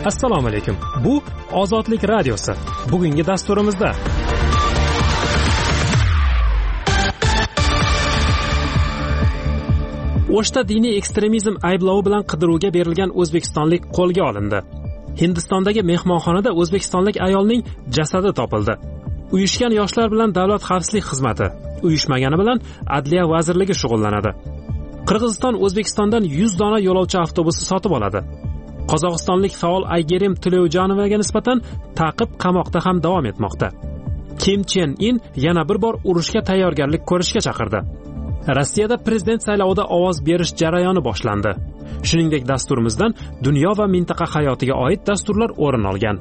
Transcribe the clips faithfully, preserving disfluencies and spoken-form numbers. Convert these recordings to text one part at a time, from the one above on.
Assalomu alaykum. Bu Ozodlik radiosi. Bugungi dasturimizda O'shda diniy ekstremizm ayblovi bilan qidiruvga berilgan o'zbekistonlik qo'lga olindi. Hindistondagi mehmonxonada o'zbekistonlik ayolning jasadi topildi. Uyushgan yoshlar bilan davlat xavfsizlik xizmati, uyushmagani bilan Adliya vazirligi shug'ullanadi. Qirg'iziston O'zbekistondan yuz dona yo'lovchi avtobusi sotib oladi. Qozog'istonlik faol Aygerim Tulevjonovaga nisbatan ta'qib qamoqda ham davom etmoqda. Kim Chen In yana bir bor urushga tayyorgarlik ko'rishga chaqirdi. Rossiyada prezident saylovida ovoz berish jarayoni boshlandi. Shuningdek, dasturimizdan dunyo va mintaqa hayotiga oid dasturlar o'rin olgan.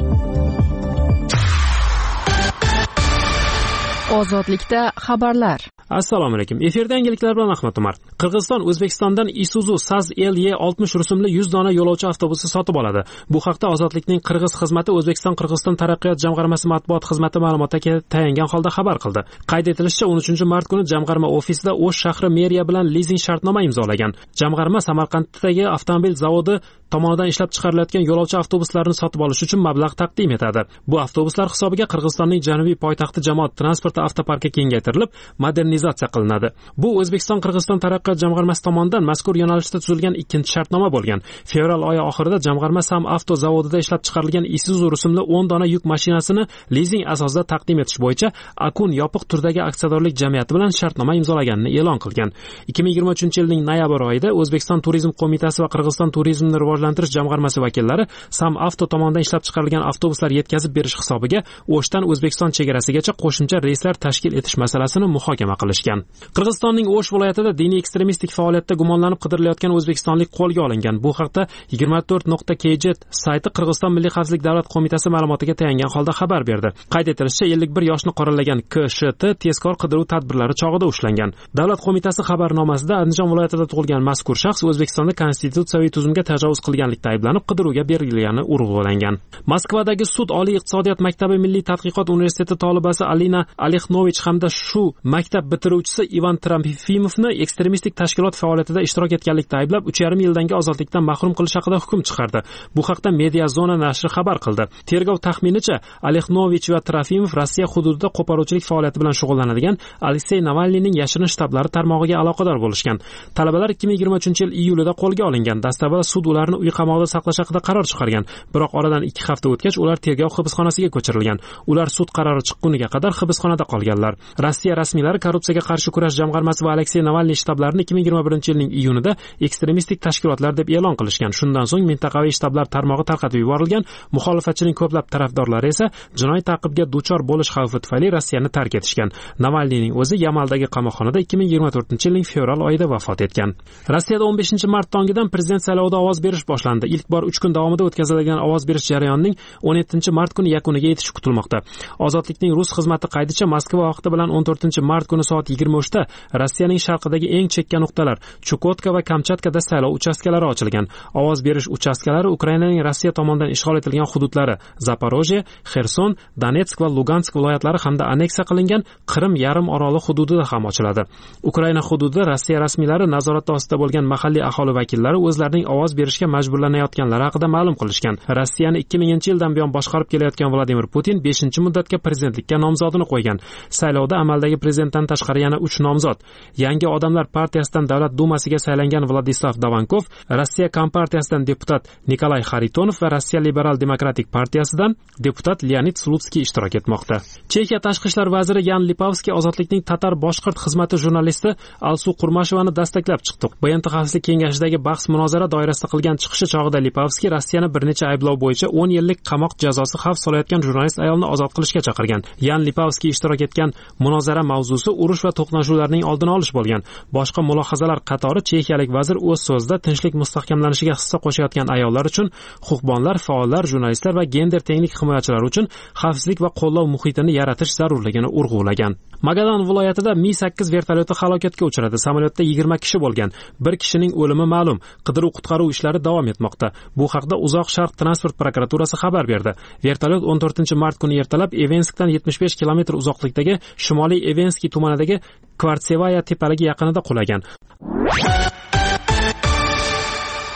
Ozodlikda xabarlar. Assalomu alaykum. Efirda yangiliklar bilan Ahmad Umar. Qirg'iziston O'zbekistondan Isuzu Saz L Y oltmish rusumli yuz dona yo'lovchi avtobusi sotib oladi. Bu haqda Ozodlikning Qirg'iz xizmati O'zbekiston Qirg'iziston taraqqiyot jamg'armasi matbuot xizmati ma'lumotga tayangan holda xabar qildi. Qayd etilishicha, o'n uchinchi mart kuni jamg'arma ofisida O'sh shahri meriya bilan lizing shartnoma imzolagan. Jamg'arma Samarqanddagi avtomobil zavodi tomonidan ishlab chiqarilayotgan yo'lovchi avtobuslarini sotib olish uchun mablag' taqdim etadi. Bu avtobuslar hisobiga Qirg'izistonning janubiy poytaxti jamoat transporti avtoparki kengaytirilib, modernizatsiya qilinadi. Bu O'zbekiston Qirg'iziston taraqqiyot jamg'armasi tomonidan mazkur yo'nalishda tuzilgan ikkinchi shartnoma bo'lgan. Fevral oyi oxirida jamg'arma Sam avto zavodida ishlab chiqarilgan Isuzu rusumli o'n dona yuk mashinasini lizing asosida taqdim etish bo'yicha Akun yopiq turdagi aksiyadorlik jamiyati bilan shartnoma imzolaganini e'lon qilgan. ikki ming yigirma uchinchi yilning noyabr oyida O'zbekiston Turizm qo'mitasi va Qirg'iziston turizmni rivojlantirish jamg'armasi vakillari Sam avto tomonidan ishlab chiqarilgan avtobuslar yetkazib berish hisobiga O'shdan O'zbekiston chegarasigacha qo'shimcha reyslar tashkil etish masalasini muhokama qilishgan. Qirg'izistonning O'sh viloyatida diniy ekstremistik faoliyatda gumonlanib qidirilayotgan o'zbekistonlik qo'lga olingan. Bu haqda yigirma to'rt nuqta k j sayti Qirg'iziston Milliy xavfsizlik davlat qo'mitasi ma'lumotiga tayangan holda xabar berdi. Qayd etilishicha, ellik bir yoshni qoralagan K Sh T tezkor qidiruv tadbirlari chog'ida ushlangan. Davlat qo'mitasi xabarnomasida Andijon viloyatida tug'ilgan mazkur shaxs O'zbekistonda konstitutsiyaviy tuzumga tajovuz qilganlikda ayblanib qidiruvga berilgani urg'ulangan. Moskvadagi Sud Oliy iqtisodiyot maktabi Milliy tadqiqot universiteti talabasi Alina Alexnovich hamda shu maktab bitiruvchisi Ivan Trafimovni ekstremistik tashkilot faoliyatida ishtirok etganlikda ayblab uch yarim yildangi ozodlikdan mahrum qilish haqida hukm chiqardi. Bu haqda Media Zona nashri xabar qildi. Tergov taxminicha Alexnovich va Trafimov Rossiya hududida qo'poruvchilik faoliyati bilan shug'ullanadigan Aleksey Navalniyning yashirin shtablari tarmog'iga aloqador bo'lishgan. Talabalar ikki ming yigirma uchinchi yil iyulida qo'lga olingan. Dastlabki sud ularni uy qamoqida saqlash haqida qaror chiqargan. Biroq oradan ikki hafta o'tgach ular tergov hibsxonasiga ko'chirilgan. Ular sud qarori chiqquniga qadar hibsxonada qolganlar. Rossiya rasmiylari korrupsiyaga qarshi kurash jamg'armasi va Aleksey Navalniy shtablarini ikki ming yigirma birinchi yilning iyunida ekstremistik tashkilotlar deb e'lon qilishgan. Shundan so'ng mintaqaviy shtablar tarmog'i tarqatib yuborilgan. Muxolifatchining ko'plab tarafdorlari esa jinoiy ta'qibga duchor bo'lish xavfi tufayli Rossiyani tark etishgan. Navalniyning o'zi Yamaldagi qamoqxonada ikki ming yigirma to'rtinchi yilning fevral oyida vafot etgan. Rossiyada o'n beshinchi mart tongidan prezident saylovida ovoz berish boshlandi. Ilk bor uch kun davomida o'tkaziladigan ovoz berish jarayonining o'n yettinchi mart kuni yakuniga yetishi kutilmoqda. Ozodlikning rus xizmati qaydicha Moskva vaqti bilan o'n to'rtinchi mart kuni soat yigirma uchda Rossiyaning sharqidagi eng chekka nuqtalar Chukotka va Kamchatkada saylov uchastkalari ochilgan. Ovoz berish uchastkalari Ukrainaning Rossiya tomonidan ishg'ol etilgan hududlari Zaporojye, Xerson, Donetsk va Lugansk viloyatlari hamda aneksiya qilingan Qrim yarim oroli hududida ham ochiladi. Ukraina hududida Rossiya rasmiylari nazorati ostida bo'lgan mahalliy aholi vakillari o'zlarining ovoz berishga majburlanayotganlari haqida ma'lum qilishgan. Rossiyani ikki minginchi yildan buyon boshqarib kelayotgan Vladimir Putin beshinchi muddatga prezidentlikka nomzodini qo'ygan. Saylovda amaldagi prezidentdan tashqari yana uch nomzod. Yangi odamlar partiyasidan Davlat dumasiga saylangan Vladislav Davankov, Rossiya kompartiyasidan deputat Nikolay Xaritonov va Rossiya liberal demokratik partiyasidan deputat Leonid Slutsky ishtirok etmoqda. Chexiya tashqi ishlar vaziri Yan Lipavskiy ozodlikning tatar boshqirt xizmati jurnalisti Alsu Qurmashevani dastaklab chiqdi. B N T xavfsizlik kengashidagi bahs munozara doirasida qilgan chiqishi chog'ida Lipavskiy Rossiyani bir necha ayblov bo'yicha o'n yillik qamoq jazosi xavf solayotgan jurnalist ayolni ozod qilishga chaqirgan. Yan Lipavskiy ishtirok etgan munozara mavzusi urush va to'qnashuvlarning oldini olish bo'lgan. Boshqa mulohazalar qatori chexiyalik vazir o'z so'zida tinchlik mustahkamlanishiga hissa qo'shayotgan ayollar uchun, huquqbonlar, faollar, jurnalistlar va gender tenglik himoyachilari uchun xavfsizlik va qo'llov muhitini yaratish zarurligini urg'ulagan. Magadan viloyatida Mi sakkiz vertolyoti halokatga uchradi. Samolyotda yigirma kishi bo'lgan. Bir kishining o'limi ma'lum. Qidiruv-qutqaruv ishlari davom etmoqda. Bu haqda Uzoq Sharq transport prokuraturasi xabar berdi. Vertolyot o'n to'rtinchi mart kuni ertalab Evenskdan yetmish besh kilometr uzoqlikdagi Shimoliy Evenskiy tumanidagi Kvartsevaya tepaligi yaqinida qulagan.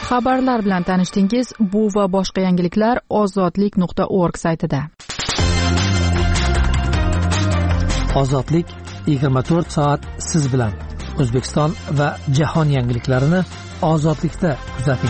Xabarlar bilan tanishdingiz. Bu va boshqa yangiliklar ozodlik nuqta org saytida. Ozodlik yigirma to'rt soat siz bilan. O'zbekiston va jahon yangiliklarini ozodlikda kuzating.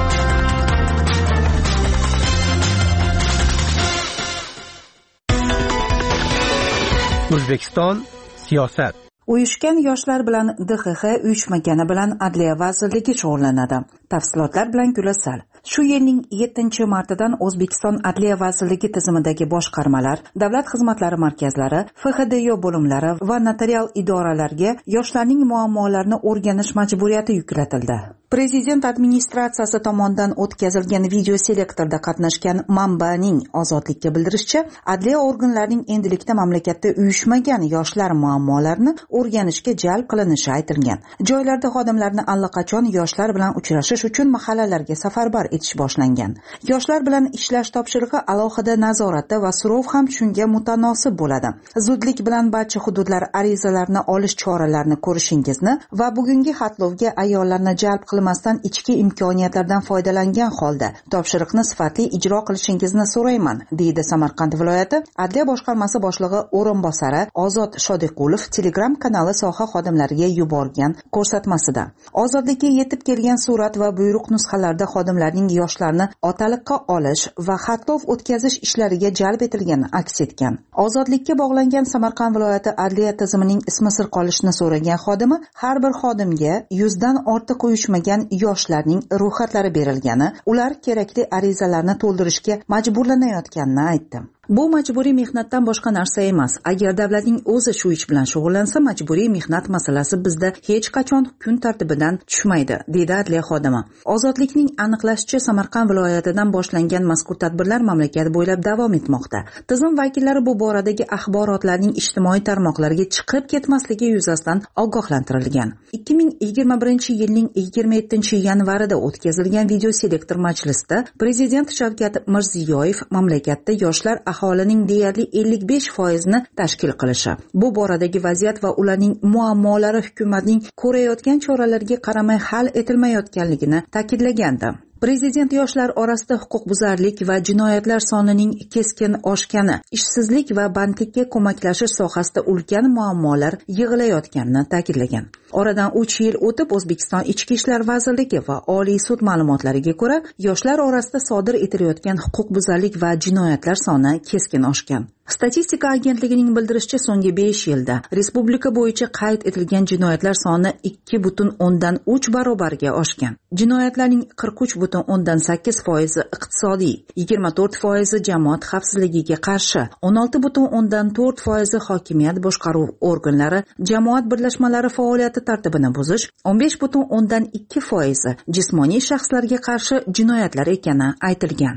O'zbekiston siyosat. Uyushgan yoshlar bilan D X X uyushmagani bilan Adliya vazirligi shug'ullanadi. Tafsilotlar bilan Gulasal. Shu yilning yettinchi martidan O'zbekiston Adliya vazirligi tizimidagi boshqarmalar, davlat xizmatlari markazlari, F X D Y bo'limlari va notarial idoralarga yoshlarning muammolarini o'rganish majburiyati yuklatildi. Prezident administratsiyasi tomonidan o'tkazilgan video selektorda qatnashgan manbaning Ozodlikka bildirishicha, adliya organlarining endilikda mamlakatda uyushmagan yoshlar muammolarini o'rganishga jalb qilinishi aytilgan. Joylarda xodimlarni allaqachon yoshlar bilan uchrashish uchun mahallalarga safarbar etish boshlangan. Yoshlar bilan ishlash topshirig'i alohida nazoratda va so'rov ham shunga mutanosib bo'ladi. Zudlik bilan barcha hududlar arizalarni olish choralarini ko'rishingizni va bugungi xatlovga ayollarni jalb qilmasdan ichki imkoniyatlardan foydalangan holda topshiriqni sifatli ijro qilishingizni so'rayman, deydi Samarqand viloyati Adliya boshqarmasi boshlig'i o'rinbosari Ozod Shodiqulov Telegram kanali soha xodimlariga yuborgan ko'rsatmasida. Ozodlikka yetib kelgan surat va buyruq nusxalarida xodimlarning yoshlarni otaliqqa olish va xatlov o'tkazish ishlariga jalb etilgani aks etgan. Ozodlikka bog'langan Samarqand viloyati adliya tizimining ismi sir qolishini so'ragan xodimi har bir xodimga yuzdan ortiq uyushmagan yoshlarning ro'yxatlari berilgani, ular kerakli arizalarni to'ldirishga majburlanayotganini aytdi. Bu majburiy mehnatdan boshqa narsa emas. Agar davlatning o'zi shu ish bilan shug'ullansa, majburiy mehnat masalasi bizda hech qachon kun tartibidan tushmaydi, dedi adliya xodimi. Ozodlikning aniqlashicha, Samarqand viloyatidan boshlangan mazkur tadbirlar mamlakat bo'ylab davom etmoqda. Tizim vakillari bu boradagi axborotlarning ijtimoiy tarmoqlarga chiqib ketmasligi yuzasidan ogohlantirilgan. ikki ming yigirma birinchi yilning yigirma yettinchi yanvarida o'tkazilgan video selektor majlisida Prezident Shavkat Mirziyoyev mamlakatda yoshlar aholining deyarli ellik besh foizini tashkil qilishi, bu boradagi vaziyat va ularning muammolari hukumatning ko'rayotgan choralarga qaramay hal etilmayotganligini ta'kidlagandi. Prezident yoshlar orasida huquqbuzarlik va jinoyatlar sonining keskin oshgani, ishsizlik va bandlikka ko'maklashish sohasida ulkan muammolar yig'ilayotganini ta'kidlagan. Oradan uch yil o'tib O'zbekiston Ichki ishlar vazirligi va Oliy sud ma'lumotlariga ko'ra, yoshlar orasida sodir etilayotgan huquqbuzarlik va jinoyatlar soni keskin oshgan. Statistika agentligining bildirishicha, so'nggi besh yilda respublika bo'yicha qayd etilgan jinoyatlar soni ikki butun o'ndan uch barobarga oshgan. Jinoyatlarning qirq uch butun o'ndan sakkiz foizi iqtisodiy, yigirma to'rt foizi jamoat xavfsizligiga qarshi, o'n olti butun o'ndan to'rt foizi hokimiyat boshqaruv organlari, jamoat birlashmalari faoliyati tartibini buzish, o'n besh butun o'ndan ikki foizi jismoniy shaxslarga qarshi jinoyatlar ekani aytilgan.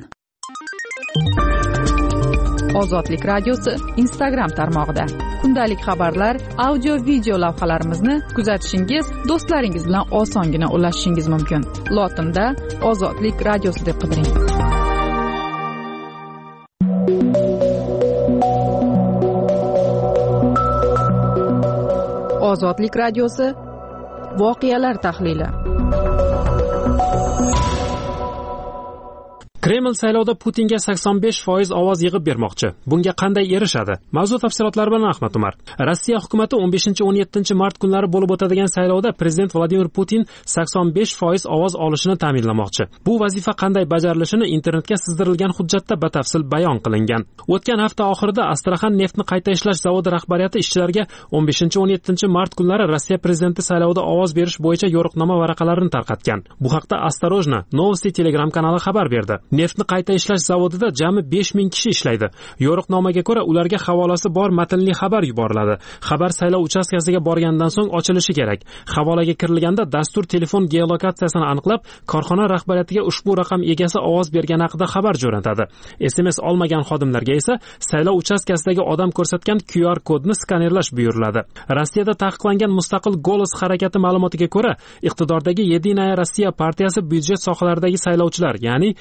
Ozodlik radiosi Instagram tarmog'ida. Kundalik xabarlar, audio video lavhalarimizni kuzatishingiz, do'stlaringiz bilan osongina ulashishingiz mumkin. Lotinda Ozodlik radiosi deb qidiring. Ozodlik radiosi voqealar tahlili. Kreml saylovda Putinga sakson besh foiz ovoz yig'ib bermoqchi. Bunga qanday erishadi? Mavzu tafsilotlari bilan Ahmad Umar. Rossiya hukumatı o'n beshinchi o'n yettinchi mart kunlari bo'lib o'tadigan saylovda prezident Vladimir Putin sakson besh foiz ovoz olishini ta'minlamoqchi. Bu vazifa qanday bajarilishini internetga sizdirilgan hujjatda batafsil bayon qilingan. O'tgan hafta oxirida Astrakhan neftni qayta ishlash zavodi rahbariyati ishchilarga o'n beshinchi o'n yettinchi mart kunlari Rossiya prezidenti saylovida ovoz berish bo'yicha yo'riqnoma varaqalarini tarqatgan. Bu haqda Осторожно Novosti Telegram kanali xabar berdi. Neftni qayta ishlash zavodida jami besh ming kishi ishlaydi. Yo'riqnomaga ko'ra ularga havolasi bor matnli xabar yuboriladi. Xabar saylov uchastkasiga borgandan so'ng ochilishi kerak. Havolaga kirilganda dastur telefon geolokatsiyasini aniqlab, korxona rahbariyatiga ushbu raqam egasi ovoz bergani haqida xabar jo'natadi. S M S olmagan xodimlarga esa saylov uchastkasidagi odam ko'rsatgan Q R kodni skanerlash buyuriladi. Rossiyada taqiqlangan mustaqil Golos harakati ma'lumotiga ko'ra, iqtidordagi Yedinaya Rossiya partiyasi byudjet sohalaridagi saylovchilar, ya'ni tibbiyot,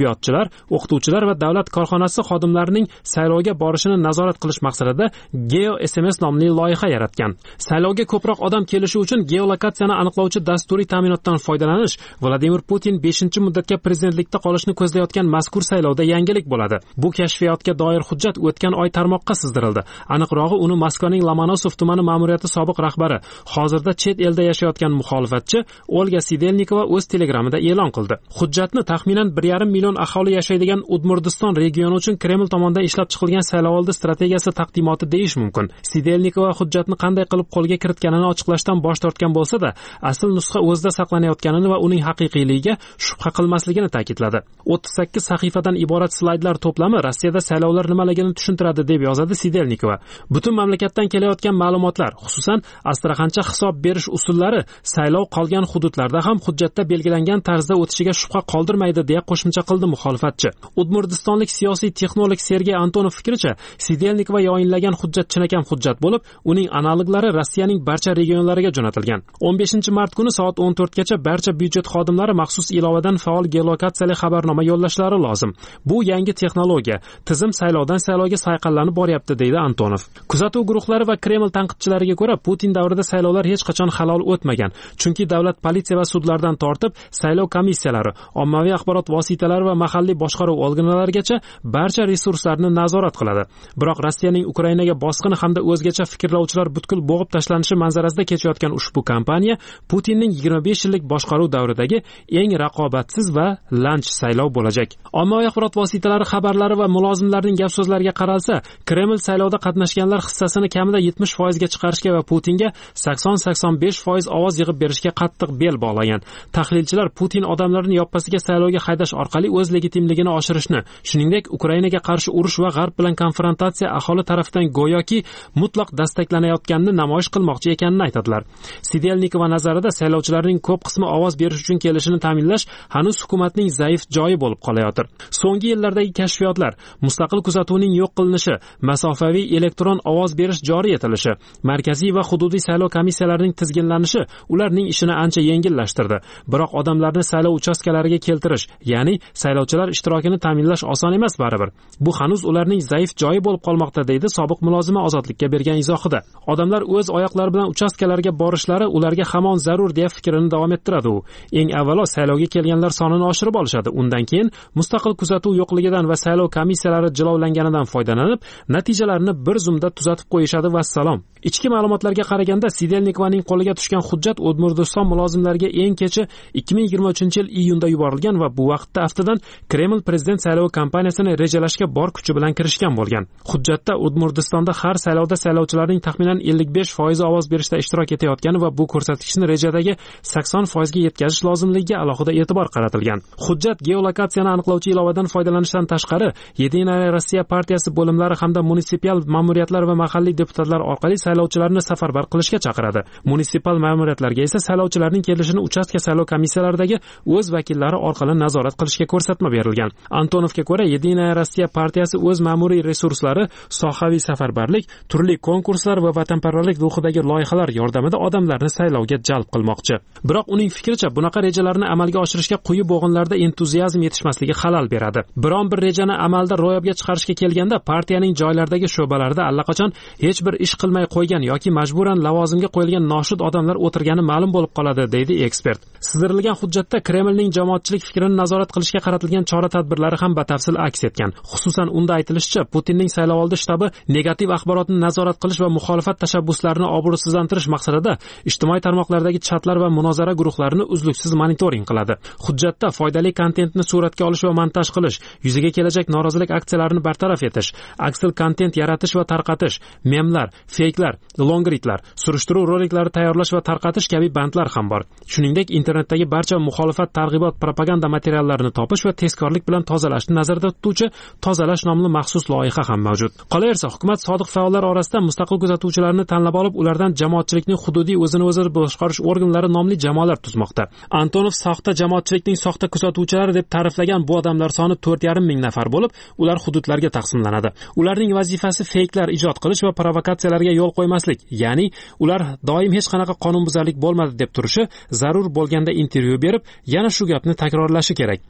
tibbiyotchilar, o'qituvchilar va davlat korxonasi xodimlarining saylovga borishini nazorat qilish maqsadida Geo S M S nomli loyiha yaratgan. Saylovga ko'proq odam kelishi uchun geolokatsiyani aniqlovchi dasturiy ta'minotdan foydalanish Vladimir Putin beshinchi muddatga prezidentlikda qolishni ko'zlayotgan mazkur saylovda yangilik bo'ladi. Bu kashfiyotga doir hujjat o'tgan oy tarmoqqa sizdirildi. Aniqrog'i, uni Moskvaning Lomonosov tumani ma'muriyati sobiq rahbari, hozirda chet elda yashayotgan muxolifatchi Olga Sidelnikova o'z telegramida e'lon qildi. Hujjatni taxminan bir yarim million aholi yashaydigan Udmurdiston regioni uchun Kreml tomonidan ishlab chiqilgan saylovoldi strategiyasi taqdimoti deyish mumkin. Sidelnikova hujjatni qanday qilib qo'lga kiritganini ochiqlashdan bosh tortgan bo'lsa-da, asl nusxa o'zida saqlanayotganini va uning haqiqiyligiga shubha qilmasligini ta'kidladi. o'ttiz sakkiz sahifadan iborat slaydlar to'plami Rossiyada saylovlar nimaligini tushuntiradi deb yozadi Sidelnikova. Butun mamlakatdan kelayotgan ma'lumotlar, xususan Astraxancha hisob berish usullari saylov qolgan hududlarda ham hujjatda belgilangan tarzda o'tishiga shubha qoldirmaydi deya qo'shimcha qildi muxolifatchi. Udmurdistonlik siyosiy texnolog Sergey Antonov fikricha, Sidelnikova yoyinlagan hujjat chinakam hujjat bo'lib, uning analoglari Rossiyaning barcha regionlariga jo'natilgan. o'n beshinchi mart kuni soat o'n to'rtgacha barcha byudjet xodimlari maxsus ilovadan faol geolokatsiyali xabarnoma yo'llashlari lozim. Bu yangi texnologiya. Tizim saylovdan saylovga sayqallanib boryapti, deydi Antonov. Kuzatuv guruhlari va Kreml tanqidchilariga ko'ra, Putin davrida saylovlar hech qachon halol o'tmagan. Chunki davlat politsiya va sudlardan tortib, saylov komissiyalari, ommaviy axborot vositalari va mahalliy boshqaruv organlarigacha barcha resurslarni nazorat qiladi. Biroq Rossiyaning Ukrainaga bosqini hamda o'zgacha fikrlovchilar butkul bo'g'ib tashlanishi manzarasida kechayotgan ushbu kampaniya Putinning yigirma besh yillik boshqaruv davridagi eng raqobatsiz va lanch saylov bo'lajak. Ommaviy axborot vositalari xabarlari va mulozimlarning gap so'zlariga qaralsa, Kreml saylovda qatnashganlar hissasini kamida yetmish foizga chiqarishga va Putinga sakson sakson besh foiz ovoz yig'ib berishga qattiq bel bog'lagan. Tahlilchilar Putin odamlarni yoppasiga saylovga haydash orqali o'z legitimligini oshirishni, shuningdek Ukrainaga qarshi urush va G'arb bilan konfrontatsiya aholi tarafidan go'yoki mutlaq dastaklanayotganini namoyish qilmoqchi ekanini aytadilar. Sidelnikova nazarida saylovchilarning ko'p qismi ovoz berish uchun kelishini ta'minlash hanuz hukumatning zaif joyi bo'lib qolayotir. So'nggi yillardagi kashfiyotlar, mustaqil kuzatuvning yo'q qilinishi, masofaviy elektron ovoz berish joriy etilishi, markaziy va hududiy saylov komissiyalarining tizginlanishi ularning ishini ancha yengillashtirdi. Biroq odamlarni saylov uchastkalariga keltirish, ya'ni saylovchilar ishtirokini ta'minlash oson emas baribir. Bu hanuz ularning zaif joyi bo'lib qolmoqda, deydi sobiq mulozima Ozodlikka bergan izohida. Odamlar o'z oyoqlari bilan uchastkalarga borishlari ularga hamon zarur deya fikrini davom ettiradi u. Eng avvalo saylovga kelganlar sonini oshirib olishadi. Undan keyin mustaqil kuzatuv yo'qligidan va saylov komissiyalari jilovlanganidan foydalanib, natijalarni bir zumda tuzatib qo'yishadi va salom. Ichki ma'lumotlarga qaraganda, Sidelnikovaning qo'liga tushgan hujjat Udmurdiston mulozimlariga eng kechi ikki ming yigirma uchinchi yil iyunda yuborilgan va bu vaqtda aftidan Kreml prezident saylovi kampaniyasini rejalashga bor kuchi bilan kirishgan bo'lgan. Hujjatda Udmurdistonda har saylovda saylovchilarning taxminan ellik besh foiz ovoz berishda ishtirok etayotgani va bu ko'rsatkichni rejadagi sakson foizga yetkazish lozimligiga alohida e'tibor qaratilgan. Hujjat geolokatsiyani aniqlovchi ilovadan foydalanishdan tashqari, Yedinaya Rossiya partiyasi bo'limlari hamda munisipal ma'muriyatlar va mahalliy deputatlar orqali saylovchilarni safarbar qilishga chaqiradi. Munisipal ma'muriyatlarga esa saylovchilarning kelishini uchastka saylov komissiyalaridagi o'z vakillari orqali nazorat qilishga ko'rsatma berilgan. Antonovga ko'ra, Yedinaya Rossiya partiyasi o'z ma'muriy resurslari, sohaviy safarbarlik, turli konkurslar va vatanparvarlik ruhidagi loyihalar yordamida odamlarni saylovga jalb qilmoqchi. Biroq uning fikricha, bunaqa rejalarni amalga oshirishga quyi bo'g'inlarda entuziazm yetishmasligi xalal beradi. Biron bir rejani amalda ro'yobga chiqarishga kelganda, partiyaning joylardagi sho'balarida allaqachon hech bir ish qilmay qo'ygan yoki majburan lavozimga qo'yilgan noshud odamlar o'tirgani ma'lum bo'lib qoladi, deydi ekspert. Sizdirilgan hujjatda Kremlning jamoatchilik fikrini nazorat qilishga qaratilgan chora-tadbirlari ham batafsil aks etgan. Xususan, unda aytilishicha, Putinning saylovoldi shtabi negativ axborotni nazorat qilish va muxolifat tashabbuslarini obro'sizlantirish maqsadida ijtimoiy tarmoqlardagi chatlar va munozara guruhlarini uzluksiz monitoring qiladi. Hujjatda foydali kontentni suratga olish va montaj qilish, yuzaga kelajak norozilik aksiyalarini bartaraf etish, aksel kontent yaratish va tarqatish, memlar, feyklar, longritlar, surishtiruv roliklari tayyorlash va tarqatish kabi bandlar ham bor. Shuningdek, internetdagi barcha muxolifat targ'ibot propaganda materiallarini topish va tezkorlik bilan tozalashni nazarda tutuvchi tozalash nomli maxsus loyiha ham mavjud. Qolaversa, hukumat sodiq faollar orasida mustaqil kuzatuvchilarni tanlab olib, ulardan jamoatchilikning hududiy o'zini o'zi boshqarish organlari nomli jamoalar tuzmoqda. Antonov soxta jamoatchilikning soxta kuzatuvchilari deb ta'riflagan bu odamlar soni to'rt yarim ming nafar bo'lib, ular hududlarga taqsimlanadi. Ularning vazifasi feyklar ijod qilish va provokatsiyalarga yo'l qo'ymaslik, ya'ni ular doim hech qanaqa qonunbuzarlik bo'lmadi deb turishi, zarur bo'lganda intervyu berib, yana shu gapni takrorlashi kerak. Ularni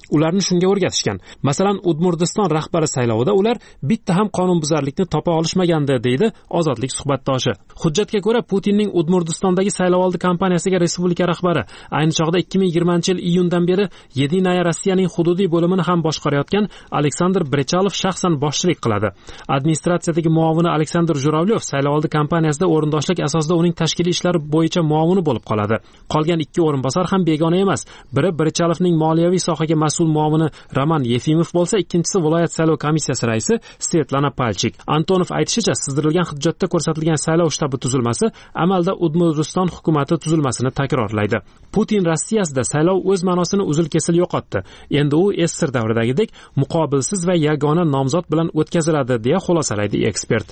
shunga o'rgatishgan. Masalan, Udmurdiston rahbari saylovida ular bitta ham qonunbuzarlikni topa olishmagandi, deydi Ozodlik suhbatdoshi. Hujjatga ko'ra, Putinning Udmurdistondagi saylovoldi kampaniyasiga respublika rahbari ayni chog'da ikki ming yigirmanchi yil iyundan beri Yedinaya Rossiyaning hududiy bo'limini ham boshqarayotgan Aleksandr Brechalov shaxsan boshchilik qiladi. Administratsiyadagi muavini Aleksandr Juravlyev saylovoldi kampaniyasida o'rindoshlik asosida uning tashkiliy ishlari bo'yicha muavini bo'lib qoladi. Qolgan ikki o'rinbosar ham begona emas. Biri Brechalovning moliyaviy sohaga mas'ul muavini Roman Yefimov bo'lsa, ikkinchisi viloyat saylov komissiyasi raisi Svetlana Palchik. Antonov aytishicha, sizdirilgan hujjatda ko'rsatilgan saylov shtabi tuzilmasi amalda Udmurdiston hukumati tuzilmasini takrorlaydi. Putin Rossiyasida saylov o'z ma'nosini uzil-kesil yo'qotdi. Endi u Sssr davridagidek muqobilsiz va yagona nomzod bilan o'tkaziladi, deya xulosalaydi ekspert.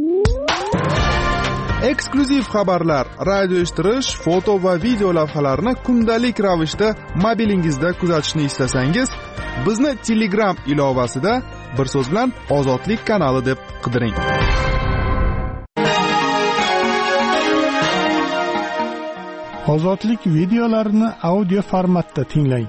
Eksklyuziv xabarlar, radio eshittirish, foto va video lavhalarni kundalik ravishda mobilingizda kuzatishni istasangiz, bizni Telegram ilovasida bir so'z bilan Ozodlik kanali deb qidiring. Ozodlik videolarini audio formatda tinglang.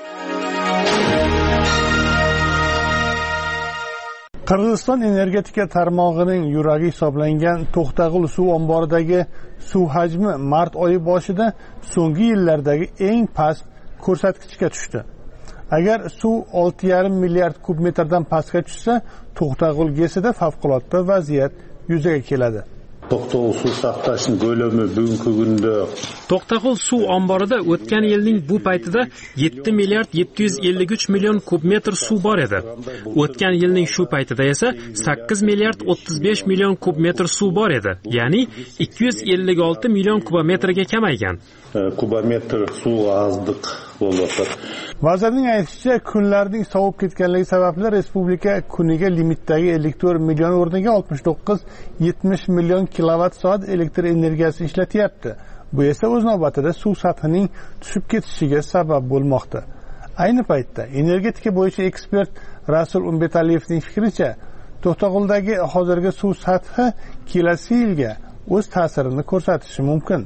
Qirg'iziston energetika tarmog'ining yuragi hisoblangan To'xtag'ul suv omboridagi suv hajmi mart oyi boshida so'nggi yillardagi eng past ko'rsatkichga tushdi. Agar suv olti yarim milliard kub metrdan pastga tushsa, To'xtag'ul GESida favqulodda vaziyat yuzaga keladi. To'xtag'ul suv saqlashning ko'lami bugungi kunda To'xtag'ul suv omborida o'tgan yilning bu paytida yetti milliard yetti yuz ellik uch million kub metr suv bor edi. O'tgan yilning shu paytida esa sakkiz milliard o'ttiz besh million kub metr suv bor edi. Ya'ni ikki yuz ellik olti million kubometrga kamaygan. Kubometr suv ozdiq bo'ldi. Vazirning aytishicha, kunlarning sovib ketganligi sababli respublika kuniga limitdagi ellik to'rt million o'rniga oltmish to'qqiz yetmish million kilovat soat elektr energiyasi ishlatyapti. Bu esa o'z navbatida suv sathining tushib ketishiga sabab bo'lmoqda. Ayni paytda energetika bo'yicha ekspert Rasul Umbetaliyevning fikricha, To'xtag'uldagi hozirgi suv sathi kelasi yilga o'z ta'sirini ko'rsatishi mumkin.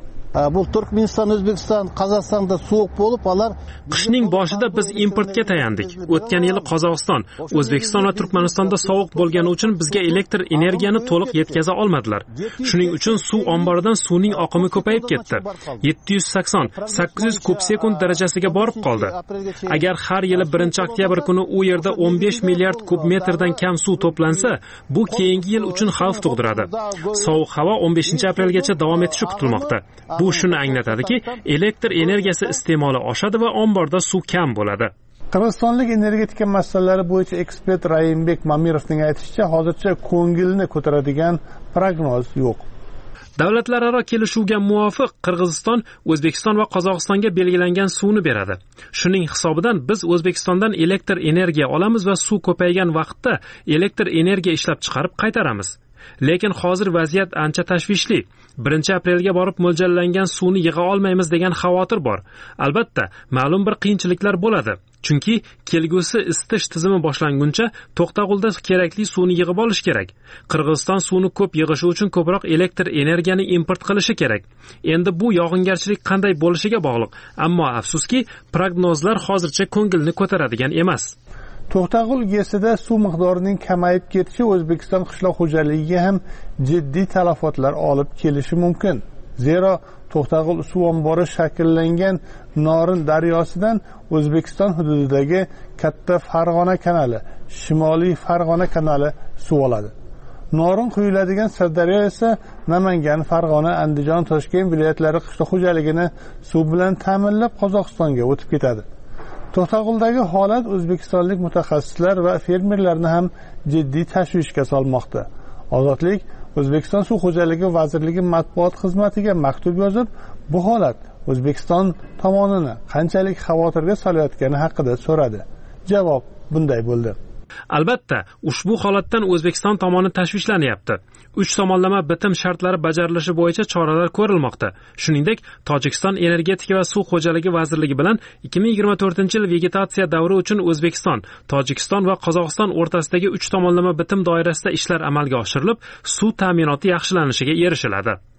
Bu Turkmeniston, O'zbekiston, Qozog'istonda sovuq bo'lib, ular qishning boshida biz importga tayandik. O'tgan yili Qozog'iston, O'zbekiston va Turkmanistonda sovuq bo'lgani uchun bizga elektr energiyani to'liq yetkaza olmadilar. Shuning uchun suv omboridan suvning oqimi ko'payib ketdi. yetti yuz sakson sakkiz yuz kub sekund darajasiga borib qoldi. Agar har yili birinchi oktyabr kuni u yerda o'n besh milliard kub metrdan kam suv to'plansa, bu keyingi yil uchun xavf tug'diradi. Sovuq havo o'n beshinchi aprelgacha davom etishi kutilmoqda. Bu shuni anglatadiki, elektr energiyasi iste'moli oshadi va omborda suv kam bo'ladi. Qirg'izistonlik energetika masalalari bo'yicha ekspert Rayimbek Mamirovning aytishicha, hozircha ko'ngilni ko'taradigan prognoz yo'q. Davlatlararo kelishuvga muvofiq Qirg'iziston O'zbekiston va Qozog'istonga belgilangan suvni beradi. Shuning hisobidan biz O'zbekistondan elektr energiya olamiz va suv ko'paygan vaqtda elektr energiya ishlab chiqarib qaytaramiz. Lekin hozir vaziyat ancha tashvishli. birinchi aprelga borib mo'ljallangan suvni yig'a olmaymiz degan xavotir bor. Albatta, ma'lum bir qiyinchiliklar bo'ladi. Chunki kelgusi isitish tizimi boshlanguncha To'xtag'ulda kerakli suvni yig'ib olish kerak. Qirg'iziston suvni ko'p yig'ishi uchun ko'proq elektr energiyani import qilishi kerak. Endi bu yog'ingarchilik qanday bo'lishiga bog'liq. Ammo afsuski, prognozlar hozircha ko'ngilni ko'taradigan emas. To'xtag'ul GESida suv miqdorining kamayib ketishi O'zbekiston qishloq xo'jaligiga ham jiddiy talafotlar olib kelishi mumkin. Zero To'xtag'ul suv ombori shakllangan Norin daryosidan O'zbekiston hududidagi katta Farg'ona kanali, Shimoliy Farg'ona kanali suv oladi. Norin quyiladigan Sirdaryo esa Namangan, Farg'ona, Andijon, Toshkent viloyatlari qishloq xo'jaligini suv bilan ta'minlab Qozog'istonga o'tib ketadi. To'xtag'uldagi holat o'zbekistonlik mutaxassislar va fermerlarni ham jiddiy tashvishga solmoqda. Ozodlik O'zbekiston suv xo'jaligi vazirligi matbuot xizmatiga maktub yozib, bu holat O'zbekiston tomonini qanchalik xavotirga solayotgani haqida so'radi. Javob bunday bo'ldi. Albatta, ushbu holatdan O'zbekiston tomoni tashvishlanyapti. uch tomonlama bitim shartlari bajarilishi bo'yicha choralar ko'rilmoqda. Shuningdek, Tojikiston energetika va suv xo'jaligi vazirligi bilan ikki ming yigirma to'rtinchi yil vegetatsiya davri uchun O'zbekiston, Tojikiston va Qozog'iston o'rtasidagi uch tomonlama bitim doirasida ishlar amalga oshirilib, suv ta'minoti yaxshilanishiga erishiladi.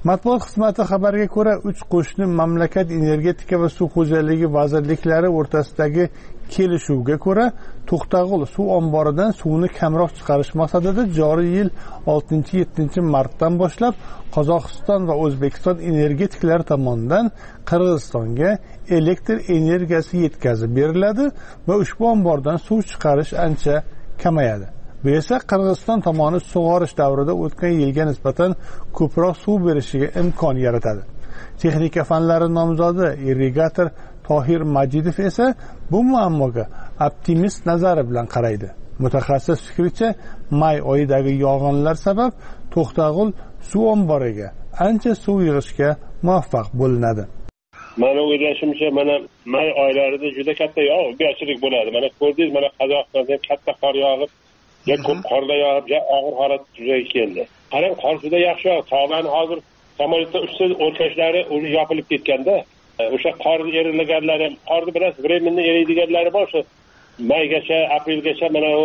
Matbuot xizmati xabariga ko'ra, uch qo'shni mamlakat energetika va suv xo'jaligi vazirliklari o'rtasidagi kelishuvga ko'ra, To'xtag'ul suv omboridan suvni kamroq chiqarish maqsadida joriy yil oltinchi yettinchi martdan boshlab Qozog'iston va O'zbekiston energetiklari tomonidan Qirg'izistonga elektr energiyasi yetkazib beriladi va ushbu ombordan suv chiqarish ancha kamayadi. Bu esa Qirg'iziston tomoni sug'orish davrida o'tgan yilga nisbatan ko'proq suv berishiga imkon yaratadi. Texnika fanlari nomzodi irrigator Tohir Majidov esa bu muammoga optimist nazari bilan qaraydi. Mutaxassis fikricha, may oyidagi yog'inlar sabab To'xtag'ul suv omboriga ancha suv yig'ishga muvaffaq bo'linadi. Mana o'ylashimcha, mana may oylarida juda katta yog'ingarchilik bo'ladi. Mana ko'rdingiz, mana Qozog'istonda katta qor yog'ib, ya ko'p qorlar yog'ib, ya og'ir holat yuzaga keldi. Qarang, qor juda yaxshi yog'di. Tog'dan hozir samolyotda uchta o'rkashlari uni yopilib ketganda, o'sha qor erilaganlari, qorni biroz временно eriydiganlari bor. O'sha maygacha, aprelgacha mana u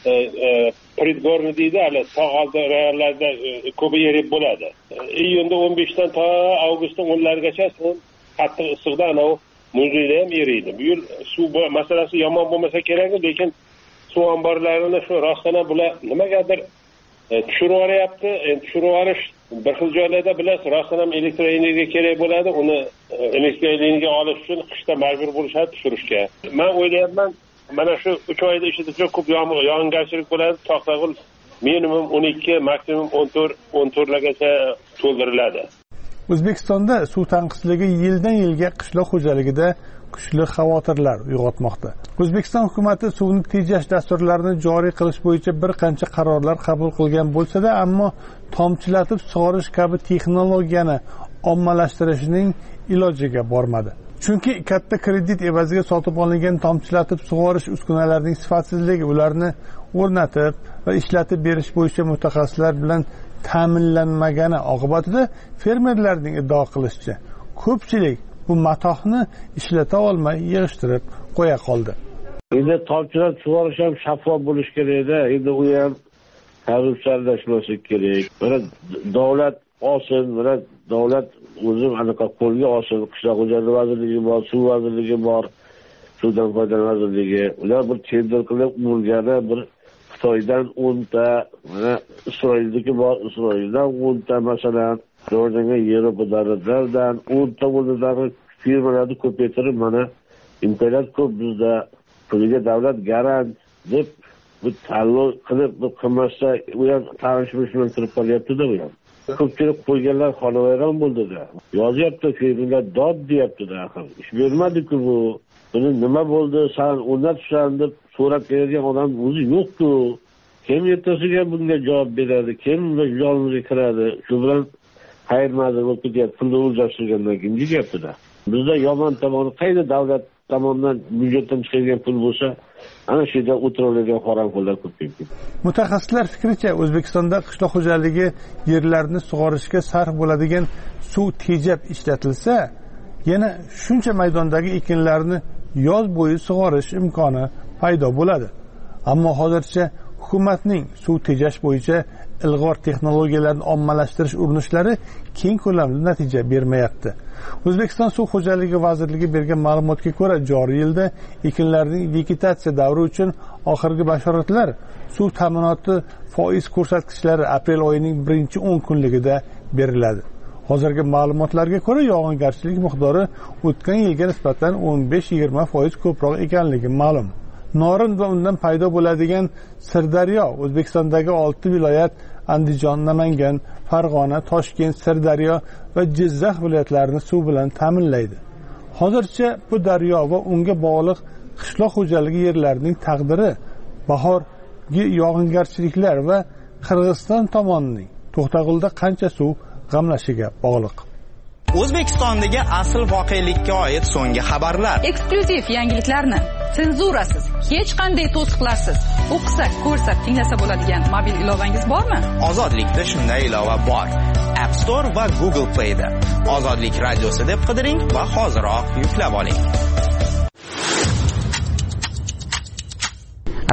predgorni deydi, hali tog' oldi rayonlarda ko'pi erib bo'ladi. Iyunda o'n beshdan to avgustning o'nlarigacha qattiq issiqda ana u muzeyda ham eriydi. Bu yil suv masalasi yomon bo'lmasa kerak, lekin suv omborlarini shu rostdan bular nimagadir tushirib yuboryapti. Endi tushirib yuborish bir xil joylarda bilasiz, rostdan ham elektr energiya kerak bo'ladi. Uni elektr energiya olish uchun qishda majbur bo'lishadi tushirishga. Men o'ylayapman, mana shu uch oyda ichida juda ko'p yog'ingarchilik bo'ladi. To'xtag'ul minimum o'n ikki, maksimum o'n to'rt o'n to'rtlargacha to'ldiriladi. O'zbekistonda suv tanqisligi yildan yilga qishloq xo'jaligida kuchli xavotirlar uyg'otmoqda. O'zbekiston hukumatı suvni tejash dasturlarini joriy qilish bo'yicha bir qancha qarorlar qabul qilgan bo'lsa-da, ammo tomchilatib sug'orish kabi texnologiyani ommalashtirishning ilojiga bormadi. Chunki katta kredit evaziga sotib olingan tomchilatib sug'orish uskunalarining sifatsizligi ularni o'rnatib va ishlatib berish bo'yicha mutaxassislar bilan ta'minlanmagani oqibatida fermerlarning iddao qilishicha, ko'pchilik bu matohni ishlata olmay yig'ishtirib qo'ya qoldi. Endi tomchilatib sug'orish ham shaffof bo'lish kerak-da. Endi u ham korrupsiyalashmasligi kerak. Mana davlat olsin, mana davlat o'zi anaqa qo'lga olsin. Qishloq xo'jaligi vazirligi bor, suv vazirligi bor, suvdan foydalanish vazirligi. Ular bir tender qilib urgani bir Xitoydan o'nta, mana Isroildagi bor, Isroildan o'nta masalan, Jordanga Yevropadan o'nta o'rnidagi firmalarni ko'paytirib, mana imkoniyat ko'p bizda, puliga davlat garant deb bu tanlov qilib, bu qilmasa, u ham tanishmish bilan kirib qolyapti-da bu ham. Ko'pchilik qo'yganlar xonavayron bo'ldi-da. Yozyapti, firmalar dod deyapti-da, axir. Ish bermadi-ku bu. Buni nima bo'ldi, san o'rnatsan deb so'rab kelgan odam o'zi yo'q-ku. Kim ertasiga bunga javob beradi? Kim jonimizga kiradi? Shu bilan qayermadi bo'lib ketyapti, pulni o'zlashtirgandan keyin deyapti-da. Bizda yomon tomoni qayda davlat tomonidan byudjetdan chiqadigan pul bo'lsa, ana shu yerda o'tiradigan qoramqullar ko'payib ketdi. Mutaxassislar fikricha, O'zbekistonda qishloq xo'jaligi yerlarini sug'orishga sarf bo'ladigan suv tejab ishlatilsa, yana shuncha maydondagi ekinlarni yoz bo'yi sug'orish imkoni paydo bo'ladi. Ammo hozircha hukumatning suv tejash bo'yicha ilg'or texnologiyalarni ommalashtirish urinishlari keng ko'lamli natija bermayapti. O'zbekiston suv xo'jaligi vazirligi bergan ma'lumotga ko'ra, joriy yilda ekinlarning vegetatsiya davri uchun oxirgi bashoratlar suv ta'minoti foiz ko'rsatkichlari aprel oyining birinchi o'n kunligida beriladi. Hozirgi ma'lumotlarga ko'ra, yog'ingarchilik miqdori o'tgan yilga nisbatan o'n besh yigirma foiz ko'proq ekanligi ma'lum. Norin va undan paydo bo'ladigan Sirdaryo O'zbekistondagi olti viloyat Andijon, Namangan, Farg'ona, Toshkent, Sirdaryo va Jizzax viloyatlarini suv bilan ta'minlaydi. Hozircha bu daryo va unga bog'liq qishloq xo'jaligi yerlarining taqdiri bahorgi yog'ingarchiliklar va Qirg'iziston tomonining To'xtag'ulda qancha suv g'amlashiga bog'liq. O'zbekistondagi asl voqelikka oid so'nggi xabarlar, eksklyuziv yangiliklarni senzurasiz, hech qanday to'siqlarsiz o'qisak, ko'rsak, tinglasa bo'ladigan mobil ilovangiz bormi? Ozodlikda shunday ilova bor. App Store va Google Play da Ozodlik radiosi deb qidiring va hoziroq yuklab oling.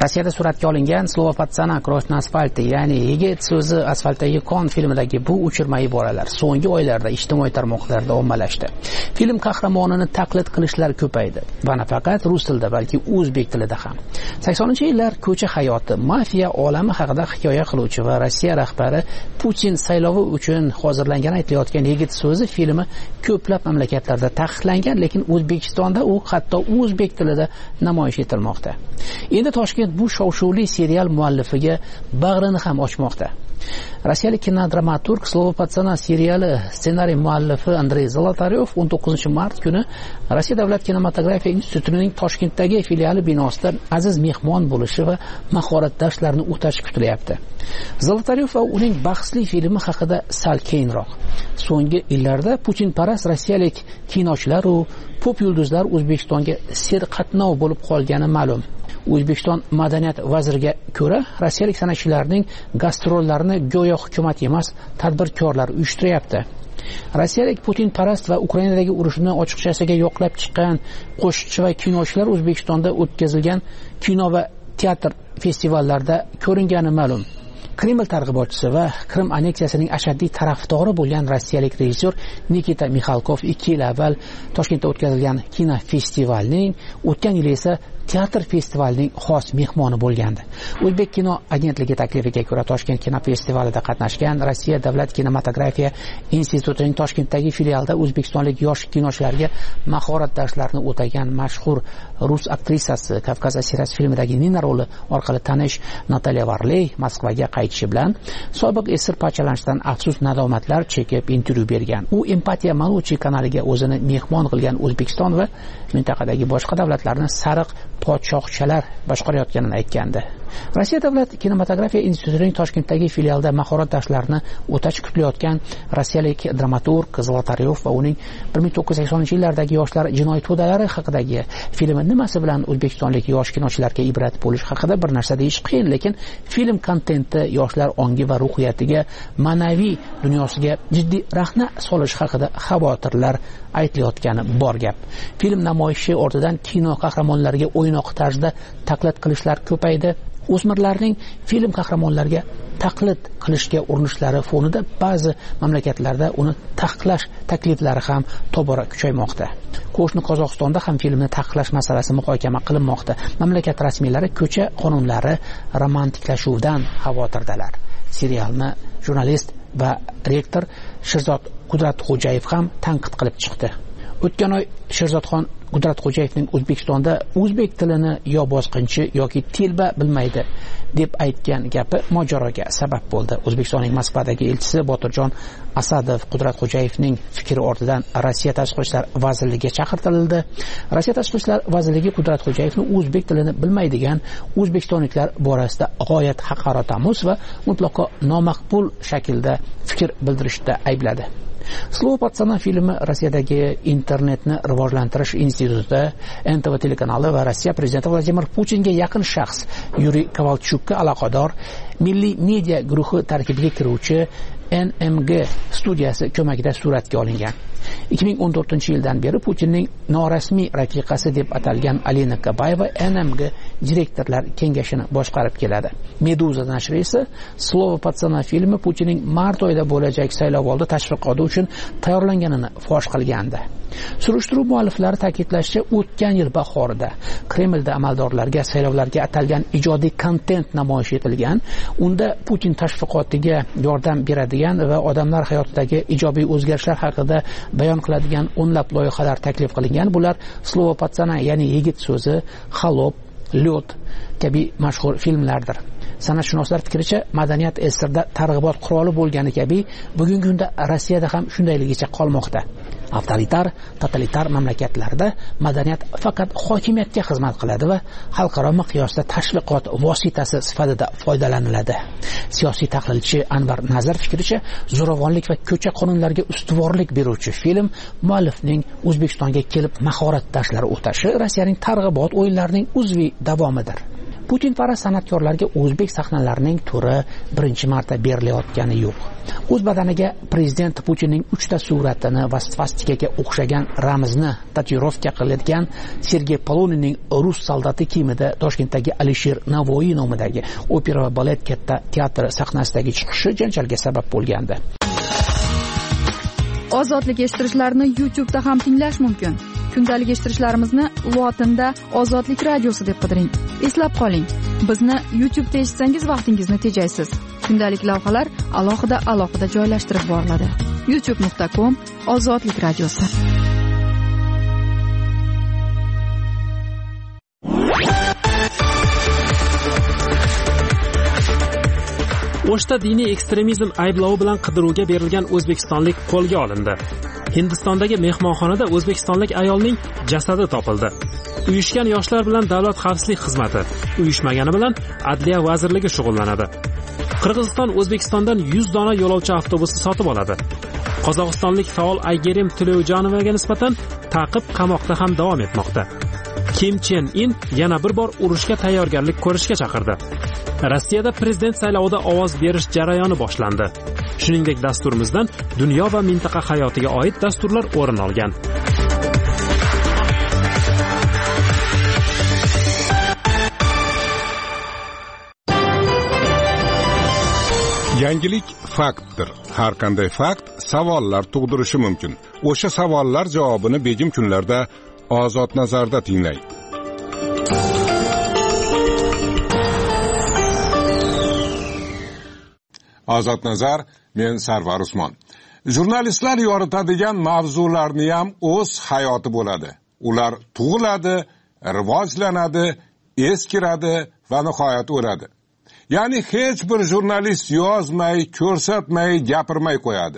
Rossiyada suratga olingan Slova patsana Krosh na asfalti, ya'ni yigit so'zi asfaltdagi qon filmidagi bu uchirma iboralar so'nggi oylarda ijtimoiy tarmoqlarda ommalashdi. Film qahramonini taqlid qilishlar ko'paydi va nafaqat rus tilida, balki o'zbek tilida ham. saksoninchi yillar ko'cha hayoti, mafiya olami haqida hikoya qiluvchi va Rossiya rahbari Putin saylovi uchun hozirlangan aytilayotgan yigit so'zi filmi ko'plab mamlakatlarda taqiqlangan, lekin O'zbekistonda u hatto o'zbek tilida namoyish etilmoqda. Endi Toshkent bu shov-shuvli serial muallifiga bag'rini ham ochmoqda. Rossiyalik kinodramaturg Slova patsana seriali ssenariy muallifi Andrey Zolotaryov o'n to'qqizinchi mart kuni Rossiya davlat kinematografiya institutining Toshkentdagi filiali binosida aziz mehmon bo'lishi va mahorat darslarini o'tashi kutilyapti. Zolotaryov va uning bahsli filmi haqida sal keyinroq. So'nggi yillarda Putinparast rossiyalik kinochilar va pop yulduzlar O'zbekistonga serqatnov bo'lib qolgani ma'lum. O'zbekiston madaniyat vaziriga ko'ra, rossiyalik san'atchilarning gastrollarini go'yo hukumat emas, tadbirkorlar uyushtiryapti. Rossiyalik Putinparast va Ukrainadagi urushni ochiqchasiga yoqlab chiqqan qo'shiqchi va kinochilar O'zbekistonda o'tkazilgan kino va teatr festivallarida ko'ringani ma'lum. Kreml targ'ibotchisi va Krim anneksiyasining ashaddiy tarafdori bo'lgan rossiyalik rejissyor Nikita Mixalkov ikki yil avval Toshkentda o'tkazilgan kino festivalining, o'tgan yil esa teatr festivalining xos mehmoni bo'lgandi. O'zbek kino agentligi taklifiga ko'ra Toshkent kino festivalida qatnashgan Rossiya davlat kinematografiya institutining Toshkentdagi filialida o'zbekistonlik yosh kinochilarga mahorat darslarini o'tagan mashhur rus aktrisasi Kavkaz asirasi filmidagi Nina roli orqali tanish Natalya Varley Moskvaga qaytishi bilan sobiq esir parchalanishdan afsus nadomatlar chekib intervyu bergan. U Empatiya Maluchi kanaliga o'zini mehmon qilgan O'zbekiston va mintaqadagi boshqa davlatlarni sariq podshohchalar boshqarayotganini aytgandi. Rossiya davlat kinematografiya institutining Toshkentdagi filialida mahorat darslarini o'tash kutilayotgan rossiyalik dramaturg Zolotaryov va uning bir ming to'qqiz yuz saksoninchi yillardagi yoshlar jinoiy to'dalari haqidagi filmi nimasi bilan o'zbekistonlik yosh kinochilarga ibrat bo'lish haqida bir narsa deyish qiyin, lekin film kontenti yoshlar ongi va ruhiyatiga, ma'naviy dunyosiga jiddiy rahna solish haqida xavotirlar aytilayotgani bor gap. Film namoyishi ortidan kino qahramonlariga o'ynoq tarzda taqlid qilishlar ko'paydi. O'smirlarning film qahramonlariga taqlid qilishga urinishlari fonida ba'zi mamlakatlarda uni taqiqlash takliflari ham tobora kuchaymoqda. Qo'shni Qozog'istonda ham filmni taqiqlash masalasi muhokama qilinmoqda. Mamlakat rasmiylari ko'cha qonunlari romantiklashuvidan xavotirdalar. Serialni jurnalist va rektor Sherzod Qudratxo'jayev ham tanqid qilib chiqdi. O'tgan oy Sherzodxon Qudratxo'jayevning O'zbekistonda o'zbek tilini yo bosqinchi yoki telba bilmaydi deb aytgan gapi mojaroga sabab bo'ldi. O'zbekistonning Moskvadagi elchisi Botirjon Asadov Qudratxo'jayevning fikri ortidan Rossiya Tashqi ishlar vazirligiga chaqirtirildi. Rossiya Tashqi ishlar vazirligi Qudratxo'jayevni o'zbek tilini bilmaydigan o'zbekistonliklar borasida g'oyat haqoratomuz va mutlaqo nomaqbul shaklda fikr bildirishda aybladi. Slova patsana filmi Rossiyadagi internetni rivojlantirish instituti, N T V telekanali va Rossiya prezidenti Vladimir Putinga yaqin shaxs Yuriy Kovalchukka aloqador milliy media guruhi tarkibiga kiruvchi N M G studiyasi ko'magida suratga olingan. ikki ming o'n to'rtinchi yildan beri Putinning norasmiy rafiqasi deb atalgan Alina Kabayeva N M G direktorlar kengashini boshqarib keladi. Meduza nashri esa Slova patsana filmi Putinning mart oyida bo'lajak saylovoldi tashviqoti uchun tayyorlanganini fosh qilgandi. Surishtiruv mualliflari ta'kidlashicha, o'tgan yil bahorida Kremlda amaldorlarga saylovlarga atalgan ijodiy kontent namoyish etilgan. Unda Putin tashviqotiga yordam beradigan va odamlar hayotidagi ijobiy o'zgarishlar haqida bayon qiladigan o'nlab loyihalar taklif qilingan. Bular Slova patsana, ya'ni yigit so'zi, Xalob, Lyot kabi mashhur filmlardir. San'atshunoslar fikricha, madaniyat esirda targ'ibot quroli bo'lgani kabi bugungi kunda Rossiyada ham shundayligicha qolmoqda. Avtoritar, totalitar mamlakatlarda madaniyat faqat hokimiyatga xizmat qiladi va xalqaro miqyosda tashviqot vositasi sifatida foydalaniladi. Siyosiy tahlilchi Anvar Nazar fikricha, zo'ravonlik va ko'cha qonunlariga ustuvorlik beruvchi film muallifning O'zbekistonga kelib mahorat darslari o'tashi Rossiyaning targ'ibot o'yinlarining uzviy davomidir. Putinparast san'atkorlarga o'zbek sahnalarining turi birinchi marta berilayotgani yo'q. O'z badaniga prezident Putinning uchta suratini va svastikaga o'xshagan ramzni tatuirovka qilgan Sergey Polonining rus soldati kiyimida Toshkentdagi Alisher Navoiy nomidagi opera va balet katta teatri sahnasidagi chiqishi janjalga sabab bo'lgandi. Ozodlik eshittirishlarni YouTube'da ham tinglash mumkin. Kundalik eshittirishlarimizni lotinda Ozodlik radiosi deb qidiring. Eslab qoling, bizni YouTube'da eshitsangiz vaqtingizni tejaysiz. Kundalik lavhalar alohida alohida joylashtirib boriladi. youtube nuqta com Ozodlik radiosi. O'shda diniy ekstremizm ayblovi bilan qidiruvga berilgan o'zbekistonlik qo'lga olindi. Hindistondagi mehmonxonada o'zbekistonlik ayolning jasadi topildi. Uyushgan yoshlar bilan Davlat xavfsizlik xizmati, uyushmagani bilan Adliya vazirligi shug'ullanadi. Qirg'iziston O'zbekistondan yuz dona yo'lovchi avtobusi sotib oladi. Qozog'istonlik faol Aygerim Tileyjonovaga nisbatan ta'qib qamoqda ham davom etmoqda. Kim Chen In yana bir bor urushga tayyorgarlik ko'rishga chaqirdi. Rossiyada prezident saylovida ovoz berish jarayoni boshlandi. Shuningdek, dasturimizdan dunyo va mintaqa hayotiga oid dasturlar o'rin olgan. Yangilik faktdir. Har qanday fakt savollar tug'dirishi mumkin. O'sha savollar javobini begim kunlarda Ozod nazarda tinglang. Ozod nazar, men Sarvar Usmon. Jurnalistlar yoritadigan mavzularni ham o'z hayoti bo'ladi. Ular tug'iladi, rivojlanadi, eskiradi va nihoyat o'ladi. Ya'ni hech bir jurnalist yozmay, ko'rsatmay, gapirmay qo'yadi.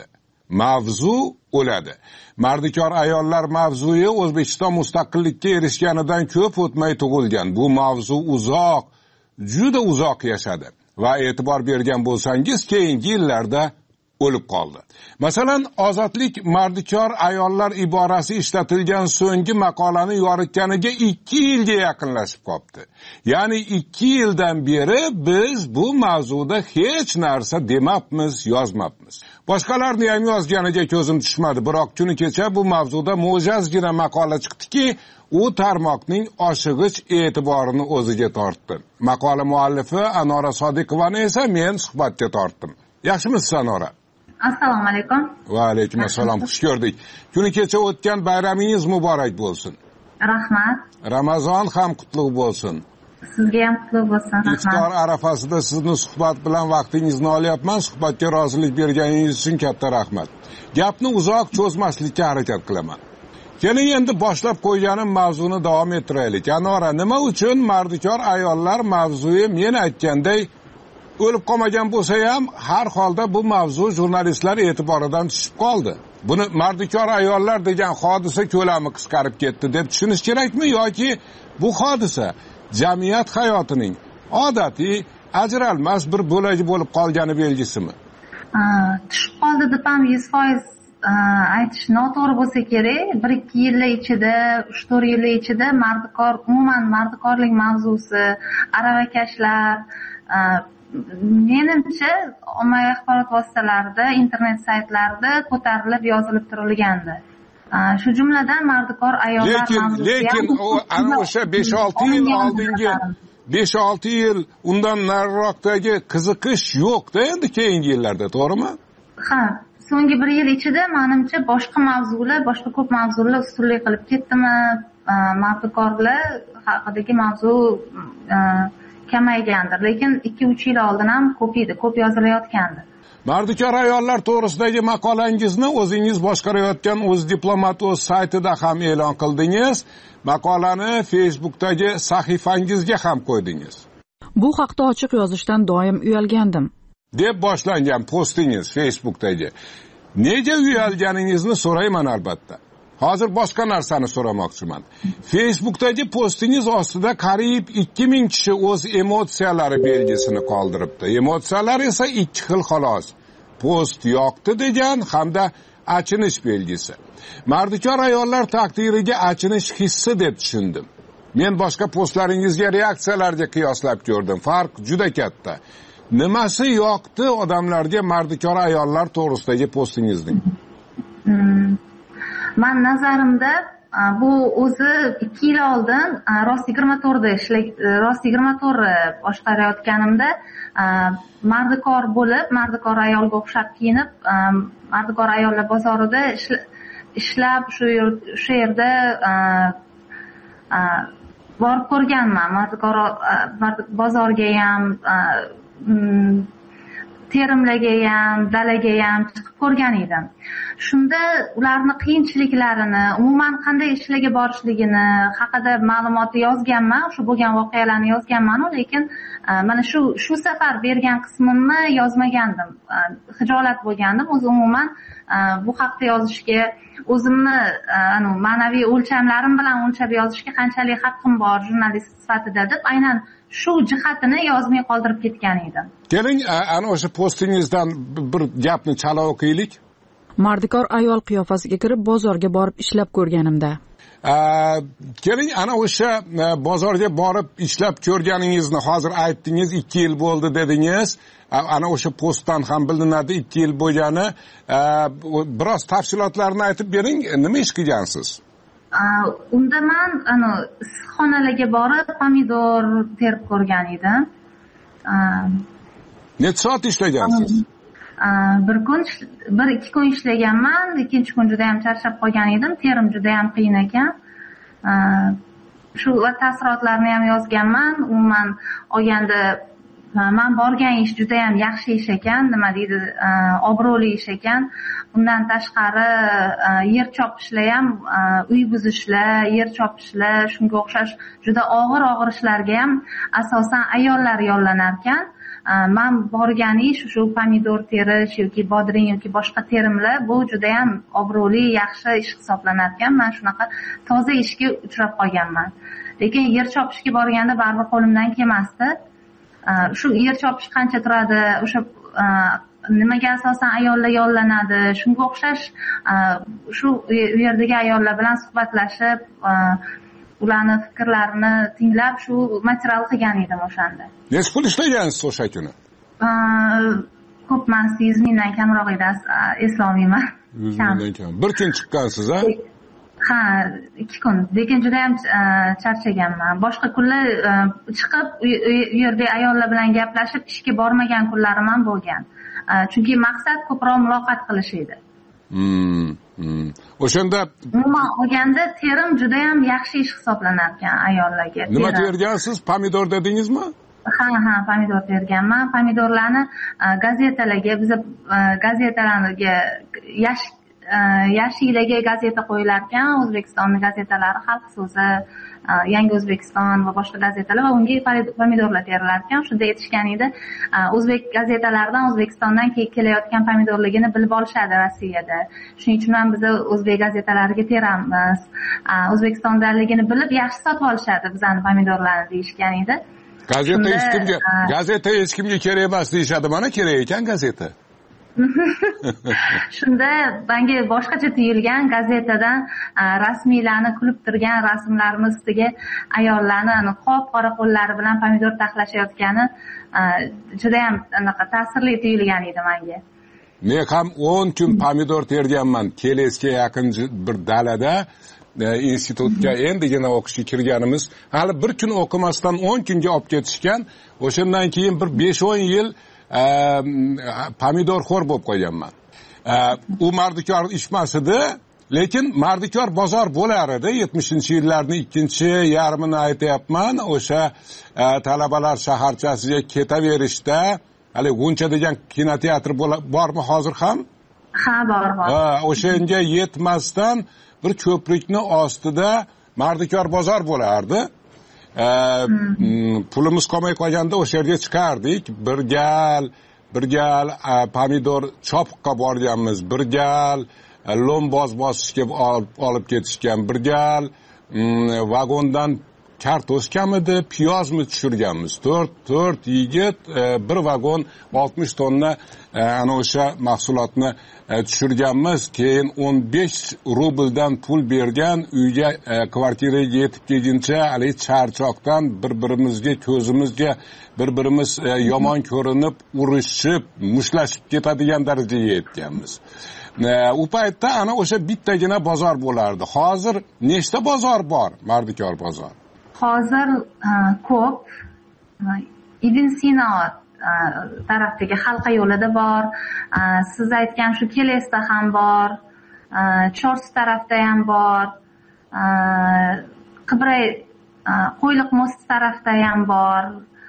Mavzu o'ladi. Mardikor ayollar mavzuyi O'zbekiston mustaqillikka erishganidan ko'p o'tmay tug'ilgan. Bu mavzu uzoq, juda uzoq yashadi va e'tibor bergan bo'lsangiz, keyingi yillarda o'lib qoldi. Masalan, Ozodlik mardikor ayollar iborasi ishlatilgan so'nggi maqolani yoritganiga ikki yilga yaqinlashib qoldi. Ya'ni ikki yildan beri biz bu mavzuda hech narsa demabmiz, yozmabmiz. Boshqalarni ham yozganiga ko'zim tushmadi, biroq kuni kecha bu mavzuda mo'jazgina maqola chiqdiki, u tarmoqning oshig'ich e'tiborini o'ziga tortdi. Maqola muallifi Anora Sodiqovani esa men suhbatga tortdim. Yaxshimisiz Anora? Assalomu alaykum. Va alaykum assalom. Xush ko'rdik. Kuni kecha o'tgan bayramingiz muborak bo'lsin. Rahmat. Ramazon ham qutlug' bo'lsin. Sizga ham qutlug' bo'lsin. Rahmat. Iftor arafasida sizni suhbat bilan vaqtingizni olyapman. Suhbatga rozilik berganingiz uchun katta rahmat. Gapni uzoq cho'zmaslikka harakat qilaman. Keling endi boshlab qo'yganim mavzuni davom ettiraylik. Anora, nima uchun mardikor ayollar mavzuyi men aytganday o'lib qolmagan bo'lsa ham, har holda bu mavzu jurnalistlar e'tiboridan tushib qoldi. Buni mardikor ayollar degan hodisa ko'lami qisqarib ketdi deb tushunish kerakmi yoki bu hodisa jamiyat hayotining odatiy ajralmas bir bo'lagi bo'lib qolgani belgisimi? Tushib qoldi deb ham yuz foiz aytish noto'g'ri bo'lsa kerak. bir ikki yillar ichida, uch to'rt yillar ichida mardikor, umuman mardikorlik mavzusi, aravakashlar menimcha ommaviy axborot vositalarida, internet saytlarida ko'tarilib, yozilib turilgandi. Shu jumladan mardikor ayollar mavzusi. Lekin ana o'sha besh olti yil oldingi besh olti yil undan nariroqdagi qiziqish yo'q-da endi keyingi yillarda, to'g'rimi? Ha, so'nggi bir yil ichida menimcha boshqa mavzular, boshqa ko'p mavzular ustunlik qilib ketdimi? Mardikorlar haqidagi mavzu kamaygandir, lekin ikki uch yil oldin ham ko'p edi, ko'p yozilayotgandi. Mardikor ayollar to'g'risidagi maqolangizni o'zingiz boshqarayotgan o'z diplomat o'z saytida ham e'lon qildingiz. Maqolani Facebookdagi sahifangizga ham qo'ydingiz. Bu haqda ochiq yozishdan doim uyalgandim deb boshlangan postingiz Facebookdagi. Nega uyalganingizni so'rayman albatta. Hozir boshqa narsani so'ramoqchiman. Facebookdagi postingiz ostida qariyb ikki ming kishi o'z emotsiyalari belgisini qoldiribdi. Emotsiyalar esa ikki xil xolos. Post yoqdi degan hamda achinish belgisi. Mardikor ayollar taqdiriga achinish hissi deb tushundim. men boshqa postlaringizga reaksiyalarga qiyoslab ko'rdim, farq juda katta. Nimasi yoqdi odamlarga mardikor ayollar to'g'risidagi postingizning? Men nazarimda bu o'zi ikki yil oldin rost yigirma to'rtda ishlaydi, rost yigirma to'rt boshqarayotganimda mardikor bo'lib, mardikor ayolga o'xshab kiyinib, mardikor ayollar bozorida ishlab shu shu yerda borib ko'rganman. Mardikor bozorga ham, terimlarga ham, dalaga ham chiqib ko'rgan edim. Shunda ularni qiyinchiliklarini, umuman qanday ishlarga borishligini haqida ma'lumotni yozganman, shu bo'lgan voqealarni yozganman, lekin mana shu shu safar bergan qismimni yozmagandim. Xijolat bo'lgandim. O'zi umuman bu haqda yozishga, o'zimni ma'naviy o'lchamlarim bilan o'lchab yozishga qanchalik haqqim bor jurnalist sifatida deb aynan shu jihatini yozmay qoldirib ketgan edim. Keling, ana o'sha postingizdan bir gapni chala o'qiylik. Mardikor ayol qiyofasiga kirib bozorga borib ishlab ko'rganimda. Keling, ana o'sha bozorga borib ishlab ko'rganingizni hozir aytdingiz, ikki yil bo'ldi dedingiz. Ana o'sha postdan ham bilinadi ikki yil bo'lgani. Biroz tafsilotlarni aytib bering, nima ish qilgansiz? Unda men ana issiqxonalarga borib pomidor terib ko'rgan edim. Necha soat ishlagansiz? Bir kun, bir ikki kun ishlaganman, ikkinchi kun juda ham charchab qolgan edim, terim juda ham qiyin ekan. Shu taassurotlarni ham yozganman. Umuman olganda men borgan ish juda ham yaxshi ish ekan, nima deydi, obro'li ish ekan. Undan tashqari yer chopishlar ham, uy buzishlar, yer chopishlar, shunga o'xshash juda og'ir-og'ir ishlarga ham asosan ayollar yollanar ekan. Men borgan ish shu pomidor terish yoki bodring yoki boshqa terimlar, bu juda ham obro'li, yaxshi ish hisoblanar ekan. Men shunaqa toza ishga uchrab qolganman. Lekin yer chopishga borganda baribir qo'limdan kelmasdi. Shu yer chopish qancha turadi, o'sha nimaga asosan ayollar yollanadi, shunga o'xshash shu yerdagi ayollar bilan suhbatlashib, ularni fikrlarini tinglab, shu material qilgan edim o'shanda. Necha pul ishlagansiz o'sha kuni? Ko'p emas, yuz mingdan kamroq edi, eslolmayman. yuz mingdan kam. Bir kun chiqqansiz, ha? Ha, ikki kun. Lekin juda ham charchaganman. Boshqa kunlar chiqib, u yerda ayollar bilan gaplashib, ishga bormagan kunlarim ham bo'lgan. Chunki maqsad ko'proq muloqot qilish edi. Hmm. Hmm. O'shanda umuman olganda terim juda ham yaxshi ish hisoblanar ekan ayollarga. Nima tergansiz? Pomidor dedingizmi? Ha, ha, pomidor terganman. Pomidorlarni gazetalarga, biz gazetalarga yash yashiklarga gazeta qo'yilar ekan, O'zbekistonning gazetalari, Xalq so'zi, Yangi O'zbekiston va boshqa gazetalar, va unga pomidorlar terilar ekan. Shunda aytishgan edi, o'zbek gazetalaridan O'zbekistondan kelayotgan pomidorligini bilib olishadi Rossiyada. Shuning uchun ham biz o'zbek gazetalariga teramiz. O'zbekistondaligini bilib yaxshi sotib olishadi bizani pomidorlarni deyishgan edi. Gazeta hech kimga, gazeta hech kimga kerak emas deyishadi. Mana kerak ekan gazeta. Shunda menga boshqacha tuyulgan, gazetadan rasmiylarni kulib turgan rasmlarni ustiga ayollarni qop-qora qo'llari bilan pomidor taxlashayotgani juda ham anaqa ta'sirli tuyulgan edi menga. Men ham o'n kun pomidor terganman. Kelesga yaqin bir dalada institutga endigina o'qishga kirganimiz, hali bir kun o'qimasdan o'n kunga olib ketishgan. O'shandan keyin bir besh o'n yil pomidor xo'r bo'lib qolganman. U mardikor ishmas edi, lekin mardikor bozor bo'lar edi. yetmishinchi yillarning ikkinchi yarmini aytayapman. O'sha talabalar shaharchasiga ketaverishda, hali G'uncha degan kinoteatr bormi hozir ham? Ha, bor, bor. O'shanga yetmasdan bir ko'prikni ostida mardikor bozor bo'lardi. Pulimiz qolmay qolganda o'sha yerga chiqardik. Bir gal, bir gal pomidor chopiqqa borganmiz, bir gal lo'mboz bosishga olib ketishgan, bir gal vagondan kartoshkamidi, piyozmi tushirganmiz. to'rt to'rt yigit bir vagon oltmish tonna ana o'sha mahsulotni tushirganmiz. Keyin o'n besh rubldan pul bergan, uyga kvartiraga yetib kelguncha hali charchoqdan bir-birimizga ko'zimizga bir-birimiz yomon ko'rinib, urishib, mushlashib ketadigan darajaga yetganmiz. U paytda ana o'sha bittagina bozor bo'lardi. Hozir nechta bozor bor? Mardikor bozor. Hozir ko'p. Ibn Sino tarafdagi Halqa yo'lida bor. Siz aytgan shu Kelesda ham bor. Chors tarafda ham bor. Qibray Qo'yliq mosti tarafda ham bor.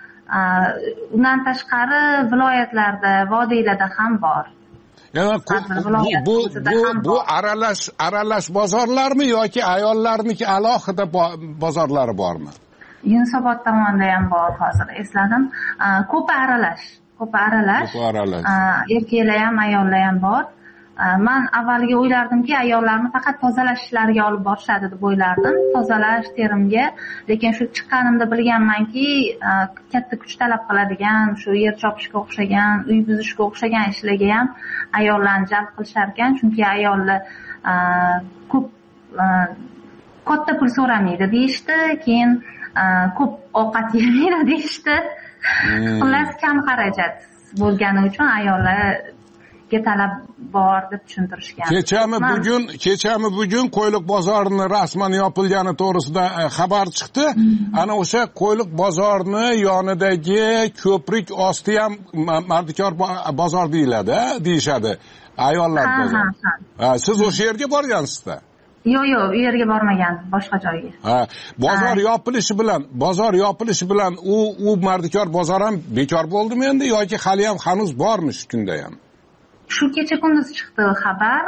Undan tashqari viloyatlarda, vodiylarda ham bor. Yani bu bu bu bu aralash aralash bozorlarmi yoki ayollarniki alohida bozorlari bormi? Yunusobod tomonda ham bor, hozir esladim. Ko'p aralash, ko'p aralash. Ko'p aralash. Erkaklar ham, ayollar ham bor. Men avvaliga o'ylardimki, ayollarni faqat tozalash ishlariga olib borishadi deb o'ylardim. Tozalash, terimga. Lekin shu chiqqanimda bilganmanki, katta kuch talab qiladigan, shu yer chopishga o'xshagan, uy buzishga o'xshagan ishlarga ham ayollarni jalb qilishar ekan, chunki ayollar ko'p katta pul so'ramaydi deyishdi, keyin ko'p ovqat yemaydi deyishdi. Xullas kam xarajat bo'lgani uchun ayollar talab bor deb tushuntirishgan. Kechami bugun, kechami bugun Qo'yliq bozorini rasman yopilgani to'g'risida xabar chiqdi. Ana o'sha Qo'yliq bozorini yonidagi ko'prik osti ham Mardikor bozor deyiladi, deyishadi. Ayollar bozori. Ha, siz o'sha yerga borgansiz-da? Yo'q, yo'q, u yerga bormagandim, boshqa joyga. Ha, bozor yopilishi bilan, bozor yopilishi bilan u u Mardikor bozor ham bekor bo'ldimi endi yoki hali ham hanuz bormi shu kunda ham? Shu kecha kunduz chiqdi xabar.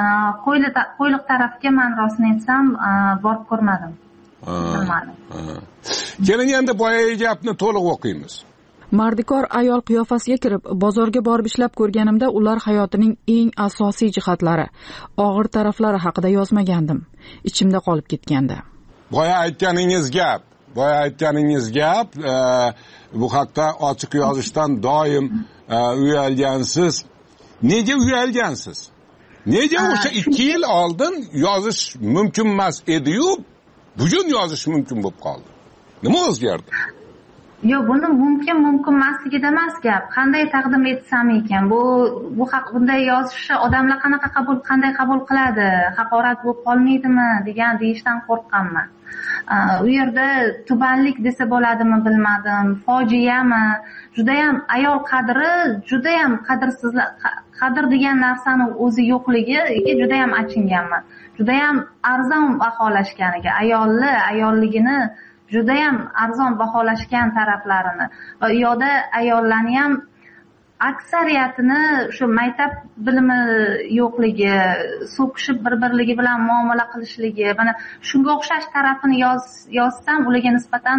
Qo'yliq tarafga men rostini aytsam borib ko'rmadim. Bilmadim. Keling endi boyagi gapni to'liq o'qiymiz. Mardikor ayol qiyofasiga kirib, bozorga borib ishlab ko'rganimda ular hayotining eng asosiy jihatlari, og'ir taraflari haqida yozmagandim. Ichimda qolib ketgandi. Boya aytganingiz gap, boya aytganingiz gap, bu haqda ochiq yozishdan doim uyalgansiz. Nega uyalgansiz? Nega o'sha ikki yil oldin yozish mumkin emas edi-yu, bugun yozish mumkin bo'lib qoldi? Nima o'zgardi? Yo'q, buni mumkin mumkin emasligida emas gap. Qanday taqdim etsam ekan? Bu bu haq bunday yozishni odamlar qanaqa qabul qanday qabul qiladi? Haqorat bo'lib qolmaydimi degan deyishdan qo'rqqanman. U yerda tubanlik desa bo'ladimi bilmadim, fojiami, juda ham ayol qadri, juda ham qadrsizlar, qadr degan narsani o'zi yo'qligiga juda ham achinganman. Juda ham arzon baholashganiga, ayolni, ayolligini juda ham arzon baholashgan taraflarini va u yoqda ayollarni ham aksariyatini shu maktab bilimi yo'qligi, so'kishib bir-birligi bilan muomala qilishligi, mana shunga o'xshash tarafini yoz yozsam ularga nisbatan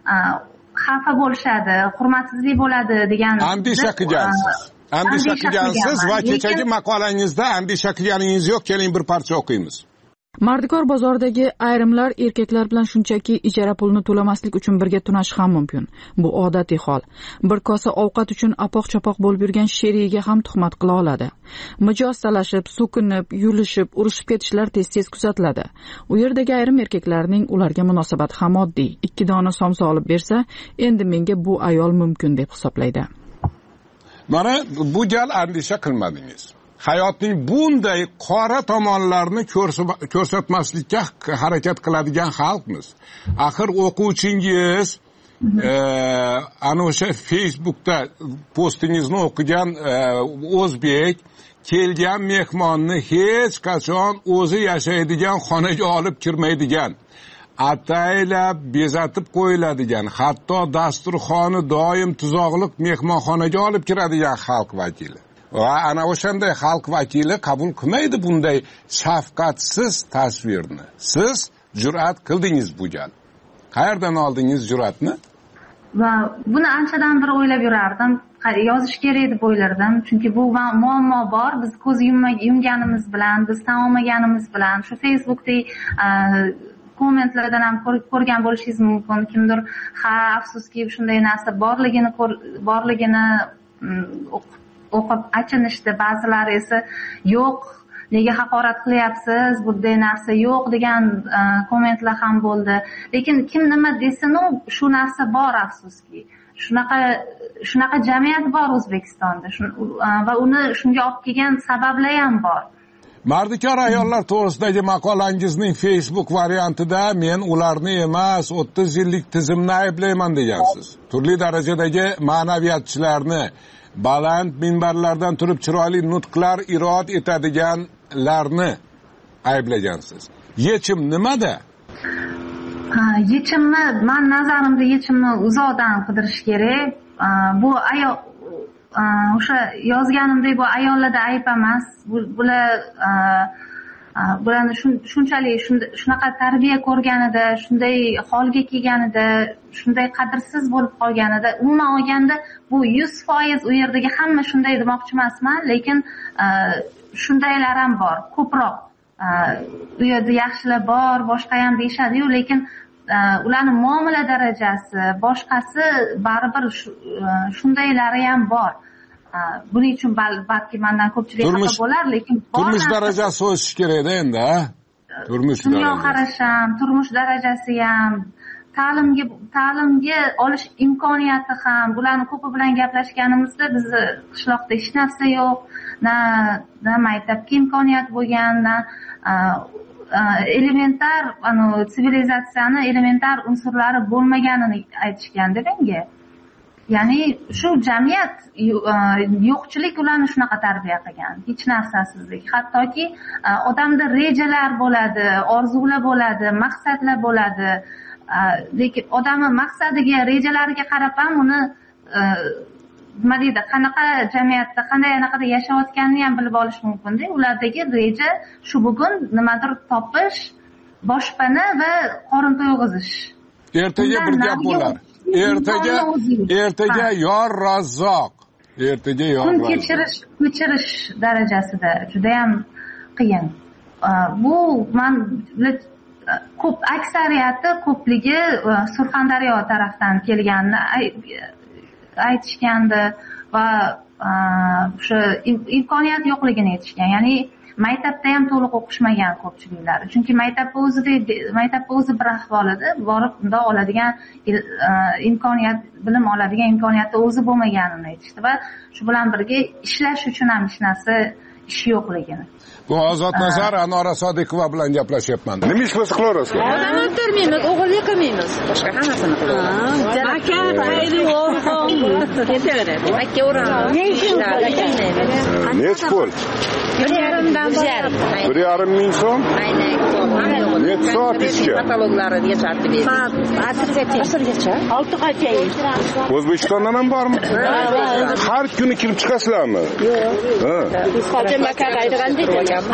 xafa bo'lishadi, hurmatsizlik bo'ladi degan andisha qilgansiz. Andisha qilgansiz va kechagi maqolangizda andisha qilganingiz yo'q. Keling bir parcha o'qiymiz. Mardikor bozoridagi ayrimlar erkaklar bilan shunchaki ijara pulini to'lamaslik uchun birga tunashi ham mumkin. Bu odatiy hol. Bir kosa ovqat uchun apoq-chapoq bo'lib yurgan sherigiga ham tuhmat qila oladi. Mijoz talashib, so'kinib, yulishib, urushib ketishlar tez-tez kuzatiladi. U yerdagi ayrim erkaklarning ularga munosabati ham oddiy. Ikki dona somsa olib bersa, endi menga bu ayol mumkin deb hisoblaydi. Mana bu gal andisha qilmadingiz. Hayotning bunday qora tomonlarini ko'rsatmaslikka harakat qiladigan xalqmiz. Axir o'quvchingiz ana o'sha Facebookda postingizni o'qigan o'zbek kelgan mehmonni hech qachon o'zi yashaydigan xonaga olib kirmaydigan, ataylab bezatib qo'yiladigan, hatto dasturxoni doim tuzoqliq mehmonxonaga olib kiradigan xalq vakili. Va ana o'shanday xalq vakili qabul qilmaydi bunday shafqatsiz tasvirni. Siz jur'at qildingiz bu gal. Qayerdan oldingiz jur'atni? Va buni anchadan beri o'ylab yurardim. Yozish kerak deb o'ylardim, chunki bu muammo bor. Biz ko'z yumganimiz bilan, biz tan olmaganimiz bilan shu Facebookda kommentlardan ham ko'rgan bo'lishingiz mumkin. Kimdir ha afsuski shunday narsa borligini borligini o'qib achinishdi, ba'zilari esa yo'q, nega haqorat qilyapsiz, bunday narsa yo'q degan kommentlar ham bo'ldi. Lekin kim nima desin, shu narsa bor afsuski. Shunaqa shunaqa jamiyat bor O'zbekistonda va uni shunga olib kelgan sabablar ham bor. Mardikor ayollar to'g'risidagi maqolangizning Facebook variantida men ularni emas, o'ttiz yillik tizimni ayblayman degansiz. Turli darajadagi ma'naviyatchilarni, baland minbarlardan turib chiroyli nutqlar irod etadiganlarni ayblagansiz. Yechim nimada? Yechimni, men nazarimda yechimni uzoqdan qidirish kerak. Bu ayol o'sha yozganimdek bu ayollarda ayb emas. Bular bularni shunchalik shunaqa tarbiya ko'rganida, shunday holga kelganida, shunday qadrsiz bo'lib qolganida, umuman olganda bu yuz foiz u yerdagi hamma shunday demoqchi emasman, lekin shundaylar ham bor, ko'proq. U yerda yaxshilar bor, boshqa ham deyishadi-yu, lekin ularni muomala darajasi, boshqasi baribir shundaylari ham bor. Buning uchun balki mendan ko'pchilik xafa bo'lar, lekin turmush darajasi o'sishi kerak-da endi, ha? Turmush darajasi. Dunyoqarash ham, turmush darajasi ham, ta'limga ta'limga olish imkoniyati ham, bularni ko'pi bilan gaplashganimizda bizni qishloqda hech narsa yo'q, na na maktabga imkoniyat bo'lgan, na elementar, ano sivilizatsiyani elementar unsurlari bo'lmaganini aytishganda menga. Ya'ni shu jamiyat yo'qchilik ularni shunaqa tarbiya qilgan, hech narsasizlik. Hattoki odamda rejalar bo'ladi, orzular bo'ladi, maqsadlar bo'ladi. Lekin odamning maqsadiga, rejalariga qarab ham uni nima deydi, qanaqa jamiyatda, qanday anaqada yashayotganini ham bilib olish mumkin-da. Ulardagi reja shu bugun nimadir topish, boshpana va qorin to'yg'izish. Ertaga bir gap bo'lar. Ertaga ertaga yor Razzoq. Ertaga yor kun kechirish, kechirish darajasida juda ham qiyin. Bu men ko'p aksariyati ko'pligi Surxondaryo tarafdan kelganini aytishgandi va o'sha imkoniyat yo'qligini aytishgan. Ya'ni maktabda ham to'liq o'qishmagan ko'pchiliklari. Chunki maktabda o'zida maktabda o'zi bir ahvolida borib unda oladigan imkoniyat, bilim oladigan imkoniyati o'zi bo'lmaganini aytishdi va shu bilan birga ishlash uchun ham hech narsa ish yo'qligini. Bu Ozodnazar Anora Sodiqova bilan gaplashyapman. Nima ish qilsa qilaverasiz? Odam o'ldirmaymiz, o'g'irlik qilmaymiz. Boshqa hammasini qilamiz. Aka, xayri yo'q. Ketaveradi. Aka o'ramiz. Necha pul? bir yarimdan bir yarim ming so'm? Aynan. Necha soat ishga? Kataloglariga sotib berdik. Asrgacha. Asrgacha. oltigacha. O'zbekistondan ham bormi? Har kuni kirib chiqasizlarmi? Yo'q. Ha. Hozir makka qaytgandik.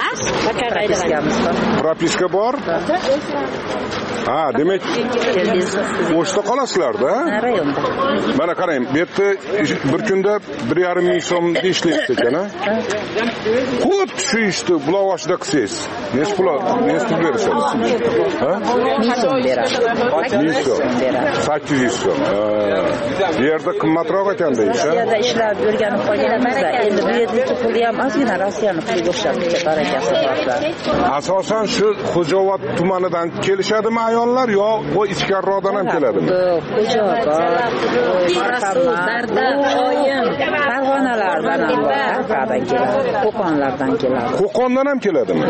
Propiska bor? Ha, demak, o'shda qolasizlar-da? Rayonda. Mana qarang, bu yerda bir kunda bir yarim ming so'm ishlayapti ekan, ha? Xuddi shu ishni bulovoshida qilsangiz, necha pul, necha pul berasiz? Ha? ming so'm beradi. ming so'm. sakkiz yuz so'm. Bu yerda qimmatroq ekanda ish, ha? Bu yerda ishlab yurganim qolganimizda, endi bu yerdagi pul ham ozgina Rossiyani puliga o'xshab barakasi borlar. Asosan shu Xo'jaobod tumanidan kelishadimi ayollar yo o ichkariroqdan ham keladimi? Xo'jaobod, Farg'ona, oyim, Farg'onalardan ham bor, keladi, Qo'qonlardan keladi. Qo'qondan ham keladimi?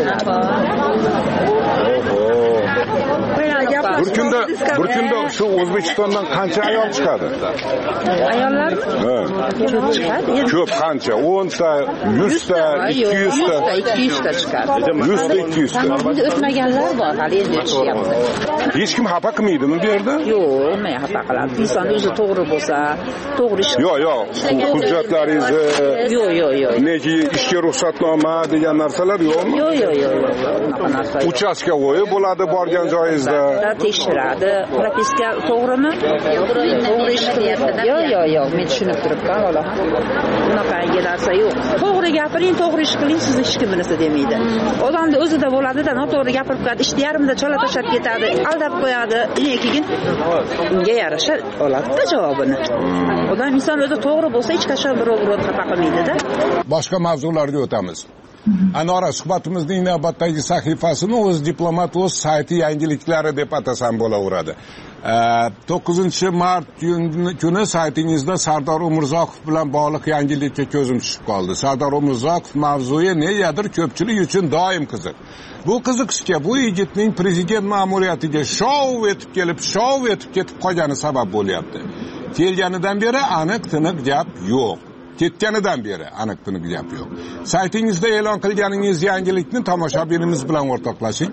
Bir kunda bir kunda shu O'zbekistondan qancha ayol chiqadi? Ayollar? Ha. Ko'p chiqadi. Ko'p qancha? o'n ta, yuz ta, ikki yuz ta, ikki yuz ta chiqadi. yuz ta, ikki yuz ta. Endi o'tmaganlar bor, hali endi o'tishyapti. Hech kim xafa qilmaydimi bu yerda? Yo'q, men xafa qiladi. Inson o'zi to'g'ri bo'lsa, to'g'ri ish. Yo'q, yo'q. Hujjatlaringizni, yo'q, yo'q, yo'q. Neki ishga ruxsatnoma degan narsalar yo'qmi? Yo'q, yo'q, yo'q, yo'q. Uchastka o'yi bo'ladi borgan joyingizda. tekshiradi. Propiska to'g'rimi? To'g'ri ish qilyapti. Yo'q, yo'q, yo'q, men tushunib turibman, valla. Bunaqangi narsa yo'q. To'g'ri gapiring, to'g'ri ish qiling, sizni hech kim bilsa demaydi. Odamni o'zida bo'ladi-da, noto'g'ri gapirib qo'yadi, ishni yarimda chala tashlab ketadi, aldab qo'yadi. Keyin unga yarasha oladi javobini. Odam inson o'zi to'g'ri bo'lsa, hech qachon birov-birov xafa qilmaydi-da. Boshqa mavzularga o'tamiz. Anora, suhbatimizning navbatdagi sahifasini o'z diplomat o'z sayti yangiliklari deb atasam bo'laveradi. to'qqizinchi mart kuni saytingizda Sardor Umurzoqov bilan bog'liq yangilikka ko'zim tushib qoldi. Sardor Umurzoqov mavzuyi negadir ko'pchilik uchun doim qiziq. Bu qiziqishga bu yigitning prezident ma'muriyatiga shov etib kelib, shov etib ketib qolgani sabab bo'lyapti. Kelganidan beri aniq tiniq gap yo'q. Ketganidan beri aniq tiniq gap yo'q. Saytingizda e'lon qilganingiz yangilikni tomoshabinimiz bilan o'rtoqlashing.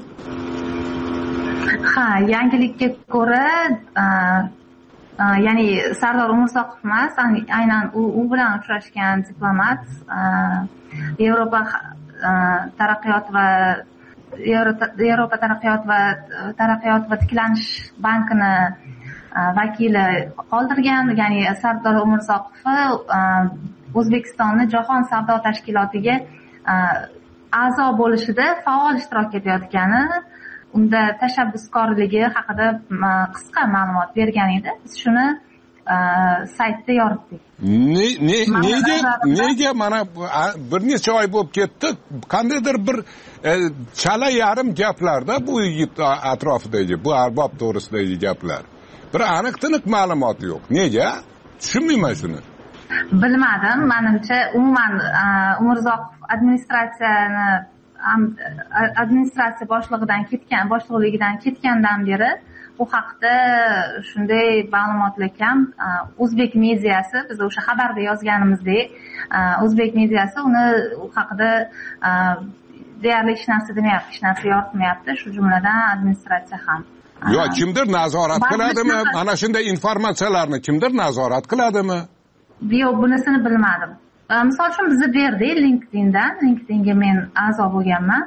Ha, yangilikka ko'ra, ya'ni Sardor Umurzoqov emas, aynan u bilan uchrashgan diplomat Yevropa taraqqiyot va Yevropa taraqqiyot va taraqqiyot va tiklanish bankini vakili qoldirgan, ya'ni Sardor Umurzoqov O'zbekistonni Jahon savdo tashkilotiga a'zo bo'lishida faol ishtirok etayotgani, unda tashabbuskorligi haqida qisqa ma'lumot bergan edi. Biz shuni saytda yoritdik. Nega nega mana bir necha oy bo'lib ketdi, qandaydir bir chala yarim gaplarda bu yigit atrofidagi, bu arbob to'g'risidagi gaplar. Bir aniq tiniq ma'lumot yo'q. Nega? Tushunmayman shuni. Bilmadim. Menimcha umuman Umurzoqov administratsiyani administratsiya boshlig'idan ketgan, boshliqligidan ketgandan beri bu haqda shunday ma'lumotlar kam. O'zbek mediyasi, biz o'sha xabarda yozganimizdek, O'zbek mediyasi uni u haqida deyarli hech narsa demayapti, hech narsa yoritmayapti, shu jumladan administratsiya ham. Yo, kimdir nazorat qiladimi? Mana shunday informatsiyalarni kimdir nazorat qiladimi? Yo'q, bunisini bilmadim. Misol uchun bizni berdi LinkedIndan, LinkedInga men a'zo bo'lganman.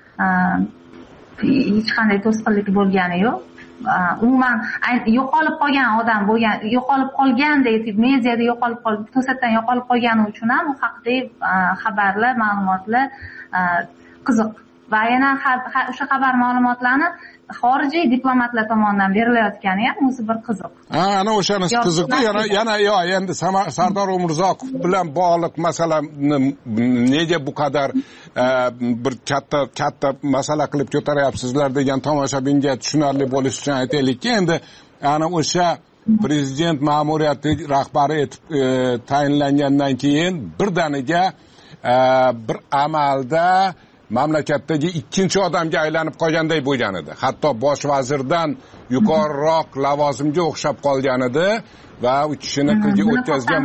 Hech qanday to'sqinlik bo'lgani yo'q. Umuman yo'qolib qolgan odam bo'lgan, yo'qolib qolgandek mediyada yo'qolib qolib, to'satdan yo'qolib qolgani uchun ham u haqida xabarlar, ma'lumotlar qiziq. Va yana o'sha xabar ma'lumotlarni xorijiy diplomatlar tomonidan berilayotgani ham o'zi bir qiziq. Ha, ana o'shanisi qiziqdi. Yana yana yo, endi Sardor Umurzoqov bilan bog'liq masalani nega bu qadar bir katta katta masala qilib ko'taryapsizlar degan tomoshabinga tushunarli bo'lish uchun aytaylikki, endi ana o'sha prezident ma'muriyati rahbari etib tayinlangandan keyin birdaniga bir amalda mamlakatdagi ikkinchi odamga aylanib qolganday bo'lgan edi. Hatto bosh vazirdan yuqoriroq lavozimga o'xshab qolgan edi va u kishini o'tkazgan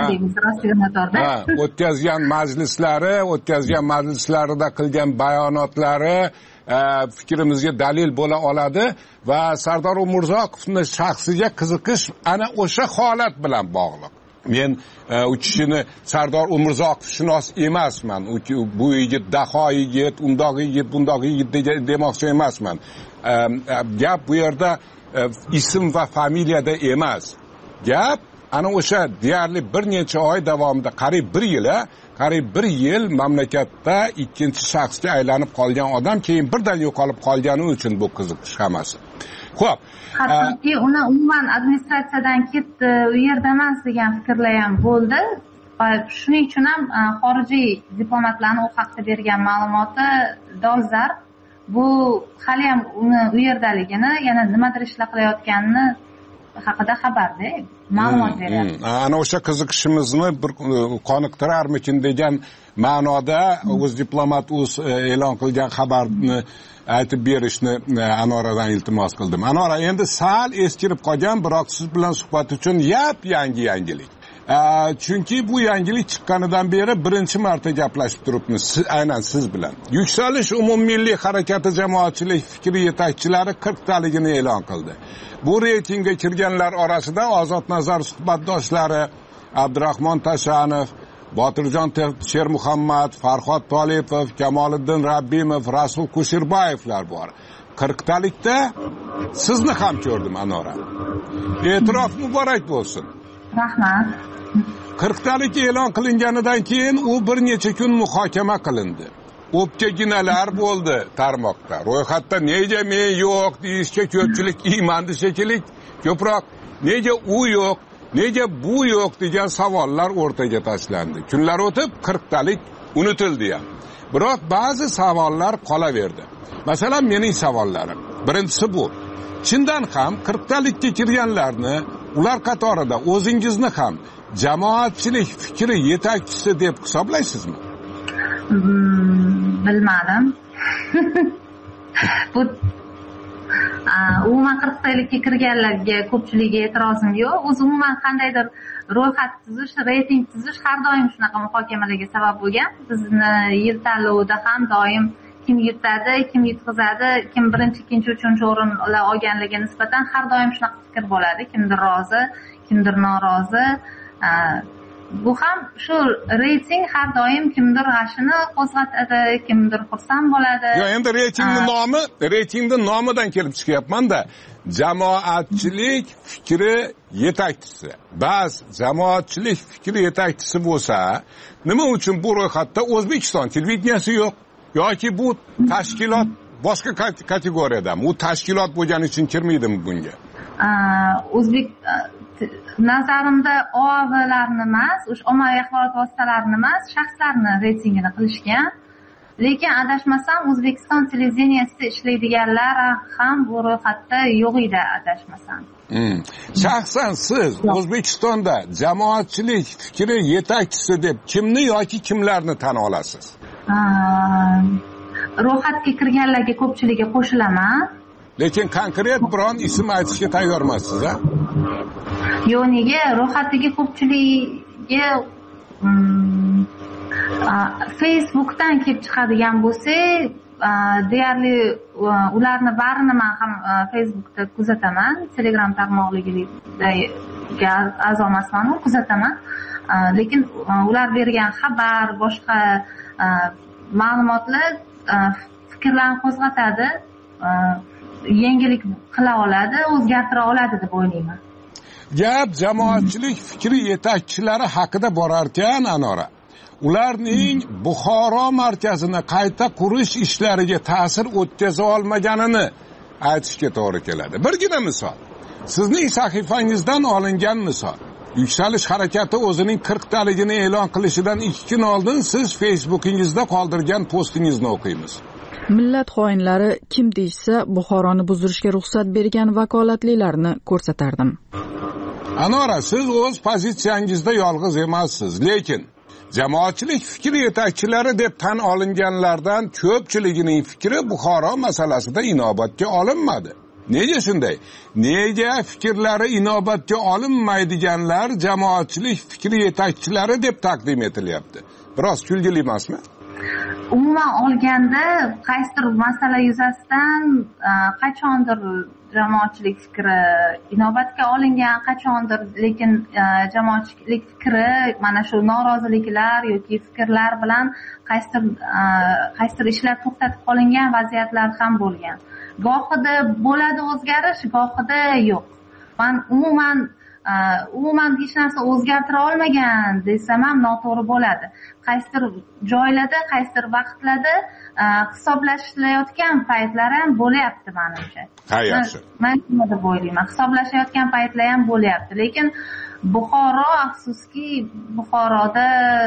o'tkazgan majlislari, o'tkazgan majlislarida qilgan bayonotlari fikrimizga dalil bo'la oladi va Sardor Umurzoqovning shaxsiga qiziqish ana o'sha holat bilan bog'liq. Men u kishini Sardor Umurzoqov shunos emasman. Bu yigit daho yigit, undoq yigit, bundoq yigit demoqchi emasman. Gap bu yerda ism va familiyada emas. Gap ana o'sha deyarli bir necha oy davomida, qariyb bir yil, qariyb bir yil mamlakatda ikkinchi shaxsga aylanib qolgan odam keyin birdan yo'qolib qolgani uchun bu qiziqish hammasi. Xo'p. Hattoki uni umuman administratsiyadan ketdi, u yerda emas degan fikrlar ham bo'ldi. Va shuning uchun ham xorijiy diplomatlarning u haqda bergan ma'lumoti dolzarb. Bu hali ham uni u yerdaligini, yana nimadir ishlar qilayotganini haqida xabarda ma'lumot beryapti. Ana o'sha qiziqishimizni bir qoniqtirarmikin degan ma'noda o'z diplomat o'z e'lon qilgan xabarni aytib berishni Anoradan iltimos qildim. Anora, endi sal eskirib qolgan, biroq siz bilan suhbat uchun yap yangi yangilik. Chunki bu yangilik chiqqanidan beri birinchi marta gaplashib turibmiz, aynan siz bilan. Yuksalish umummilliy harakati jamoatchilik fikri yetakchilari qirq taligini e'lon qildi. Bu reytingga kirganlar orasida Ozod Nazar suhbatdoshlari Abdurahmon Tashanov, Botirjon Shermuhammad, Farhod Tolipov, Kamoliddin Rabbimov, Rasul Kusherbayevlar bor. qirqtalikda sizni ham ko'rdim Anora. E'tirof muborak bo'lsin. Rahmat. qirqtalik e'lon qilinganidan keyin u bir necha kun muhokama qilindi. O'pkaginalar bo'ldi tarmoqda. Ro'yxatda nega men yo'q deyishga ko'pchilik iymandi shekilli, ko'proq nega u yo'q, nega bu yo'q degan savollar o'rtaga tashlandi. Kunlar o'tib qirqtalik unutildi ham. Biroq ba'zi savollar qolaverdi. Masalan, mening savollarim. Birinchisi bu. Chindan ham qirqtalikka kirganlarni, ular qatorida o'zingizni ham jamoatchilik fikri yetakchisi deb hisoblaysizmi? Bilmadim. Bu umuman qirqtalikka kirganlarga ko'pchiligiga e'tirozim yo'q. O'zi umuman qandaydir ro'yxat tuzish, reyting tuzish har doim shunaqa muhokamalarga sabab bo'lgan. Bizni yil tanlovida ham doim kim yutadi, kim yutqizadi, kim birinchi, ikkinchi, uchinchi o'rinlar olganligiga nisbatan har doim shunaqa fikr bo'ladi. Kimdir rozi, kimdir norozi. Bu ham shu reyting har doim kimdir g'ashini qo'zg'atadi, kimdir xursand bo'ladi. Yo, endi reytingni nomi, reytingning nomidan kelib chiqyapman-da. Jamoatchilik fikri yetakchisi. Ba'z jamoatchilik fikri yetakchisi bo'lsa, nima uchun bu ro'yxatda O'zbekiston televideniyasi yo'q? Yoki bu tashkilot boshqa kategoriyadami? U tashkilot bo'lgani uchun kirmaydimi bunga? O'zbek nazarimda O A V'larni emas, o'sha ommaviy axborot vositalarini emas, shaxslarni reytingini qilishgan. Lekin adashmasam O'zbekiston televideniyasida ishlaydiganlar ham bu ro'yxatda yo'q edi, adashmasam. Hmm. Shaxsan siz O'zbekistonda jamoatchilik fikri yetakchisi deb kimni yoki kimlarni tan olasiz? Ro'yxatga kirganlarga ko'pchiligiga qo'shilaman. Lekin konkret biron ism aytishga tayyormisiz, ha? Yo'q, nega ro'yxatdagi ko'pchiligiga Facebookdan kelib chiqadigan bo'lsak, deyarli ularni barini men ham Facebookda kuzataman, Telegram tarmoqligiga a'zo emasman, kuzataman. Lekin ular bergan xabar, boshqa ma'lumotlar fikrlarni qo'zg'atadi, yangilik qila oladi, o'zgartira oladi deb o'ylayman. Gap jamoatchilik fikri yetakchilari haqida borar ekan, Anora. Ularning Buxoro markazini qayta qurish ishlariga ta'sir o'tkaza olmaganini aytishga to'g'ri keladi. Birgina misol. Sizning sahifangizdan olingan misol. Yuksalish harakati o'zining qirqtaligini e'lon qilishidan ikki kun oldin siz Facebookingizda qoldirgan postingizni o'qiymiz. Millat xoinlari kim deysa, Buxoroni buzdirishga ruxsat bergan vakolatlilarni ko'rsatardim. Anora, siz o'z pozitsiyangizda yolg'iz emassiz, lekin jamoatchilik fikri yetakchilari deb tan olinganlardan ko'pchiligining fikri Buxoro masalasida inobatga olinmadi. Nega shunday? Nega fikrlari inobatga olinmaydiganlar jamoatchilik fikri yetakchilari deb taqdim etilyapti? Biroz kulgili emasmi? Umuman olganda, qaysidir masala yuzasidan qachondir jamoatchilik fikri inobatga olingan, qachondir, lekin jamoatchilik fikri mana shu noroziliklar yoki fikrlar bilan qaysidir qaysidir ishlar to'xtatib qolingan vaziyatlar ham bo'lgan. Gohida bo'ladi o'zgarish, gohida yo'q. Men umuman umuman hech narsa o'zgartira olmagan desam ham noto'g'ri bo'ladi. Qaysidir joylarda, qaysidir vaqtlarda hisoblashayotgan paytlar ham bo'lyapti menimcha. Ha, yaxshi. Men nima deb o'ylayman? Hisoblashayotgan paytlar ham bo'lyapti, lekin Buxoro, afsuski, Buxoroda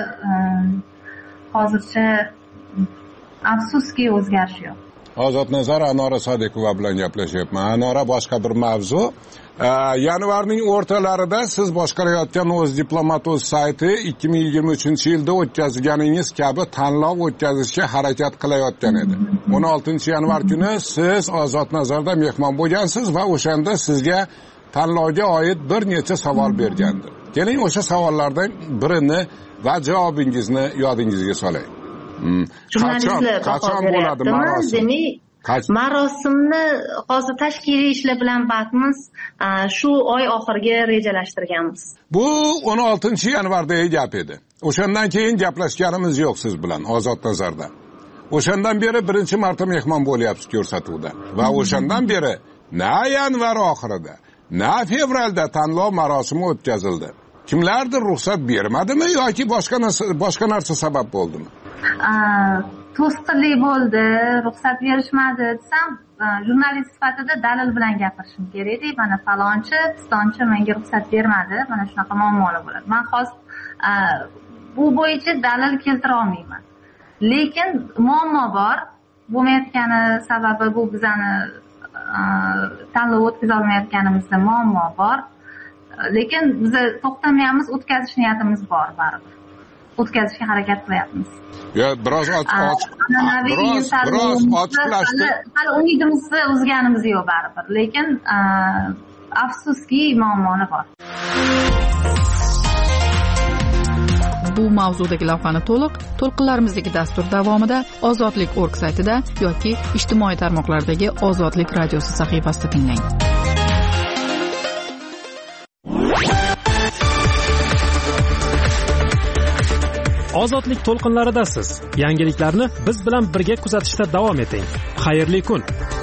hozircha afsuski o'zgarish yo'q. Ozodnazar Anora Sodiqova bilan gaplashyapman. Anora, boshqa bir mavzu. Yanvarning o'rtalarida siz boshqarayotgan o'z diplomat o'z sayti ikki ming yigirma uchinchi yilda o'tkazganingiz kabi tanlov o'tkazishga harakat qilayotgan edi. o'n oltinchi yanvar kuni siz Ozodnazarda mehmon bo'lgansiz va o'shanda sizga tanlovga oid bir necha savol bergandi. Keling, o'sha savollardan birini va javobingizni yodingizga solay. Jurnalistlar qachon bo'ladi marosim? Marosimni hozir tashkiliy ishlar bilan bakmiz, shu oy oxiriga rejalashtirganmiz. Bu o'n oltinchi yanvardagi gap edi. O'shandan keyin gaplashganimiz yo'q siz bilan Ozod nazarda. O'shandan beri birinchi marta mehmon bo'lyapsiz ko'rsatuvda va o'shandan beri na yanvar oxirida, na fevralda tanlov marosimi o'tkazildi. Kimlardir ruxsat bermadimi yoki boshqa narsa boshqa narsa sabab bo'ldimi? To'sqinlik bo'ldi, ruxsat berishmadi desam, jurnalist sifatida dalil bilan gapirishim kerak-edi. Mana falonchi, pistonchi menga ruxsat bermadi. Mana shunaqa muammolar bo'ladi. Men hozir bu bo'yicha dalil keltira olmayman. Lekin muammo bor. Bo'lmayotgani sababi bu bizani tanlov o'tkaza olmayotganimizda muammo bor. Lekin biz to'xtamayapmiz, o'tkazish niyatimiz bor baribir. O'tkazishga harakat qilyapmiz. Ya biroz ochiq biroz biroz ochiqlashdi. Hali umidimizni uzganimiz yo'q baribir. Lekin afsuski muammolar bor. Bu mavzudagi lavhani to'liq to'lqinlarimizdagi dastur davomida ozodlik nokta org saytida yoki ijtimoiy tarmoqlardagi Ozodlik radiosi sahifasida tinglang. Ozodlik to'lqinlaridasiz. Yangiliklarni biz bilan birga kuzatishda davom eting. Xayrli kun.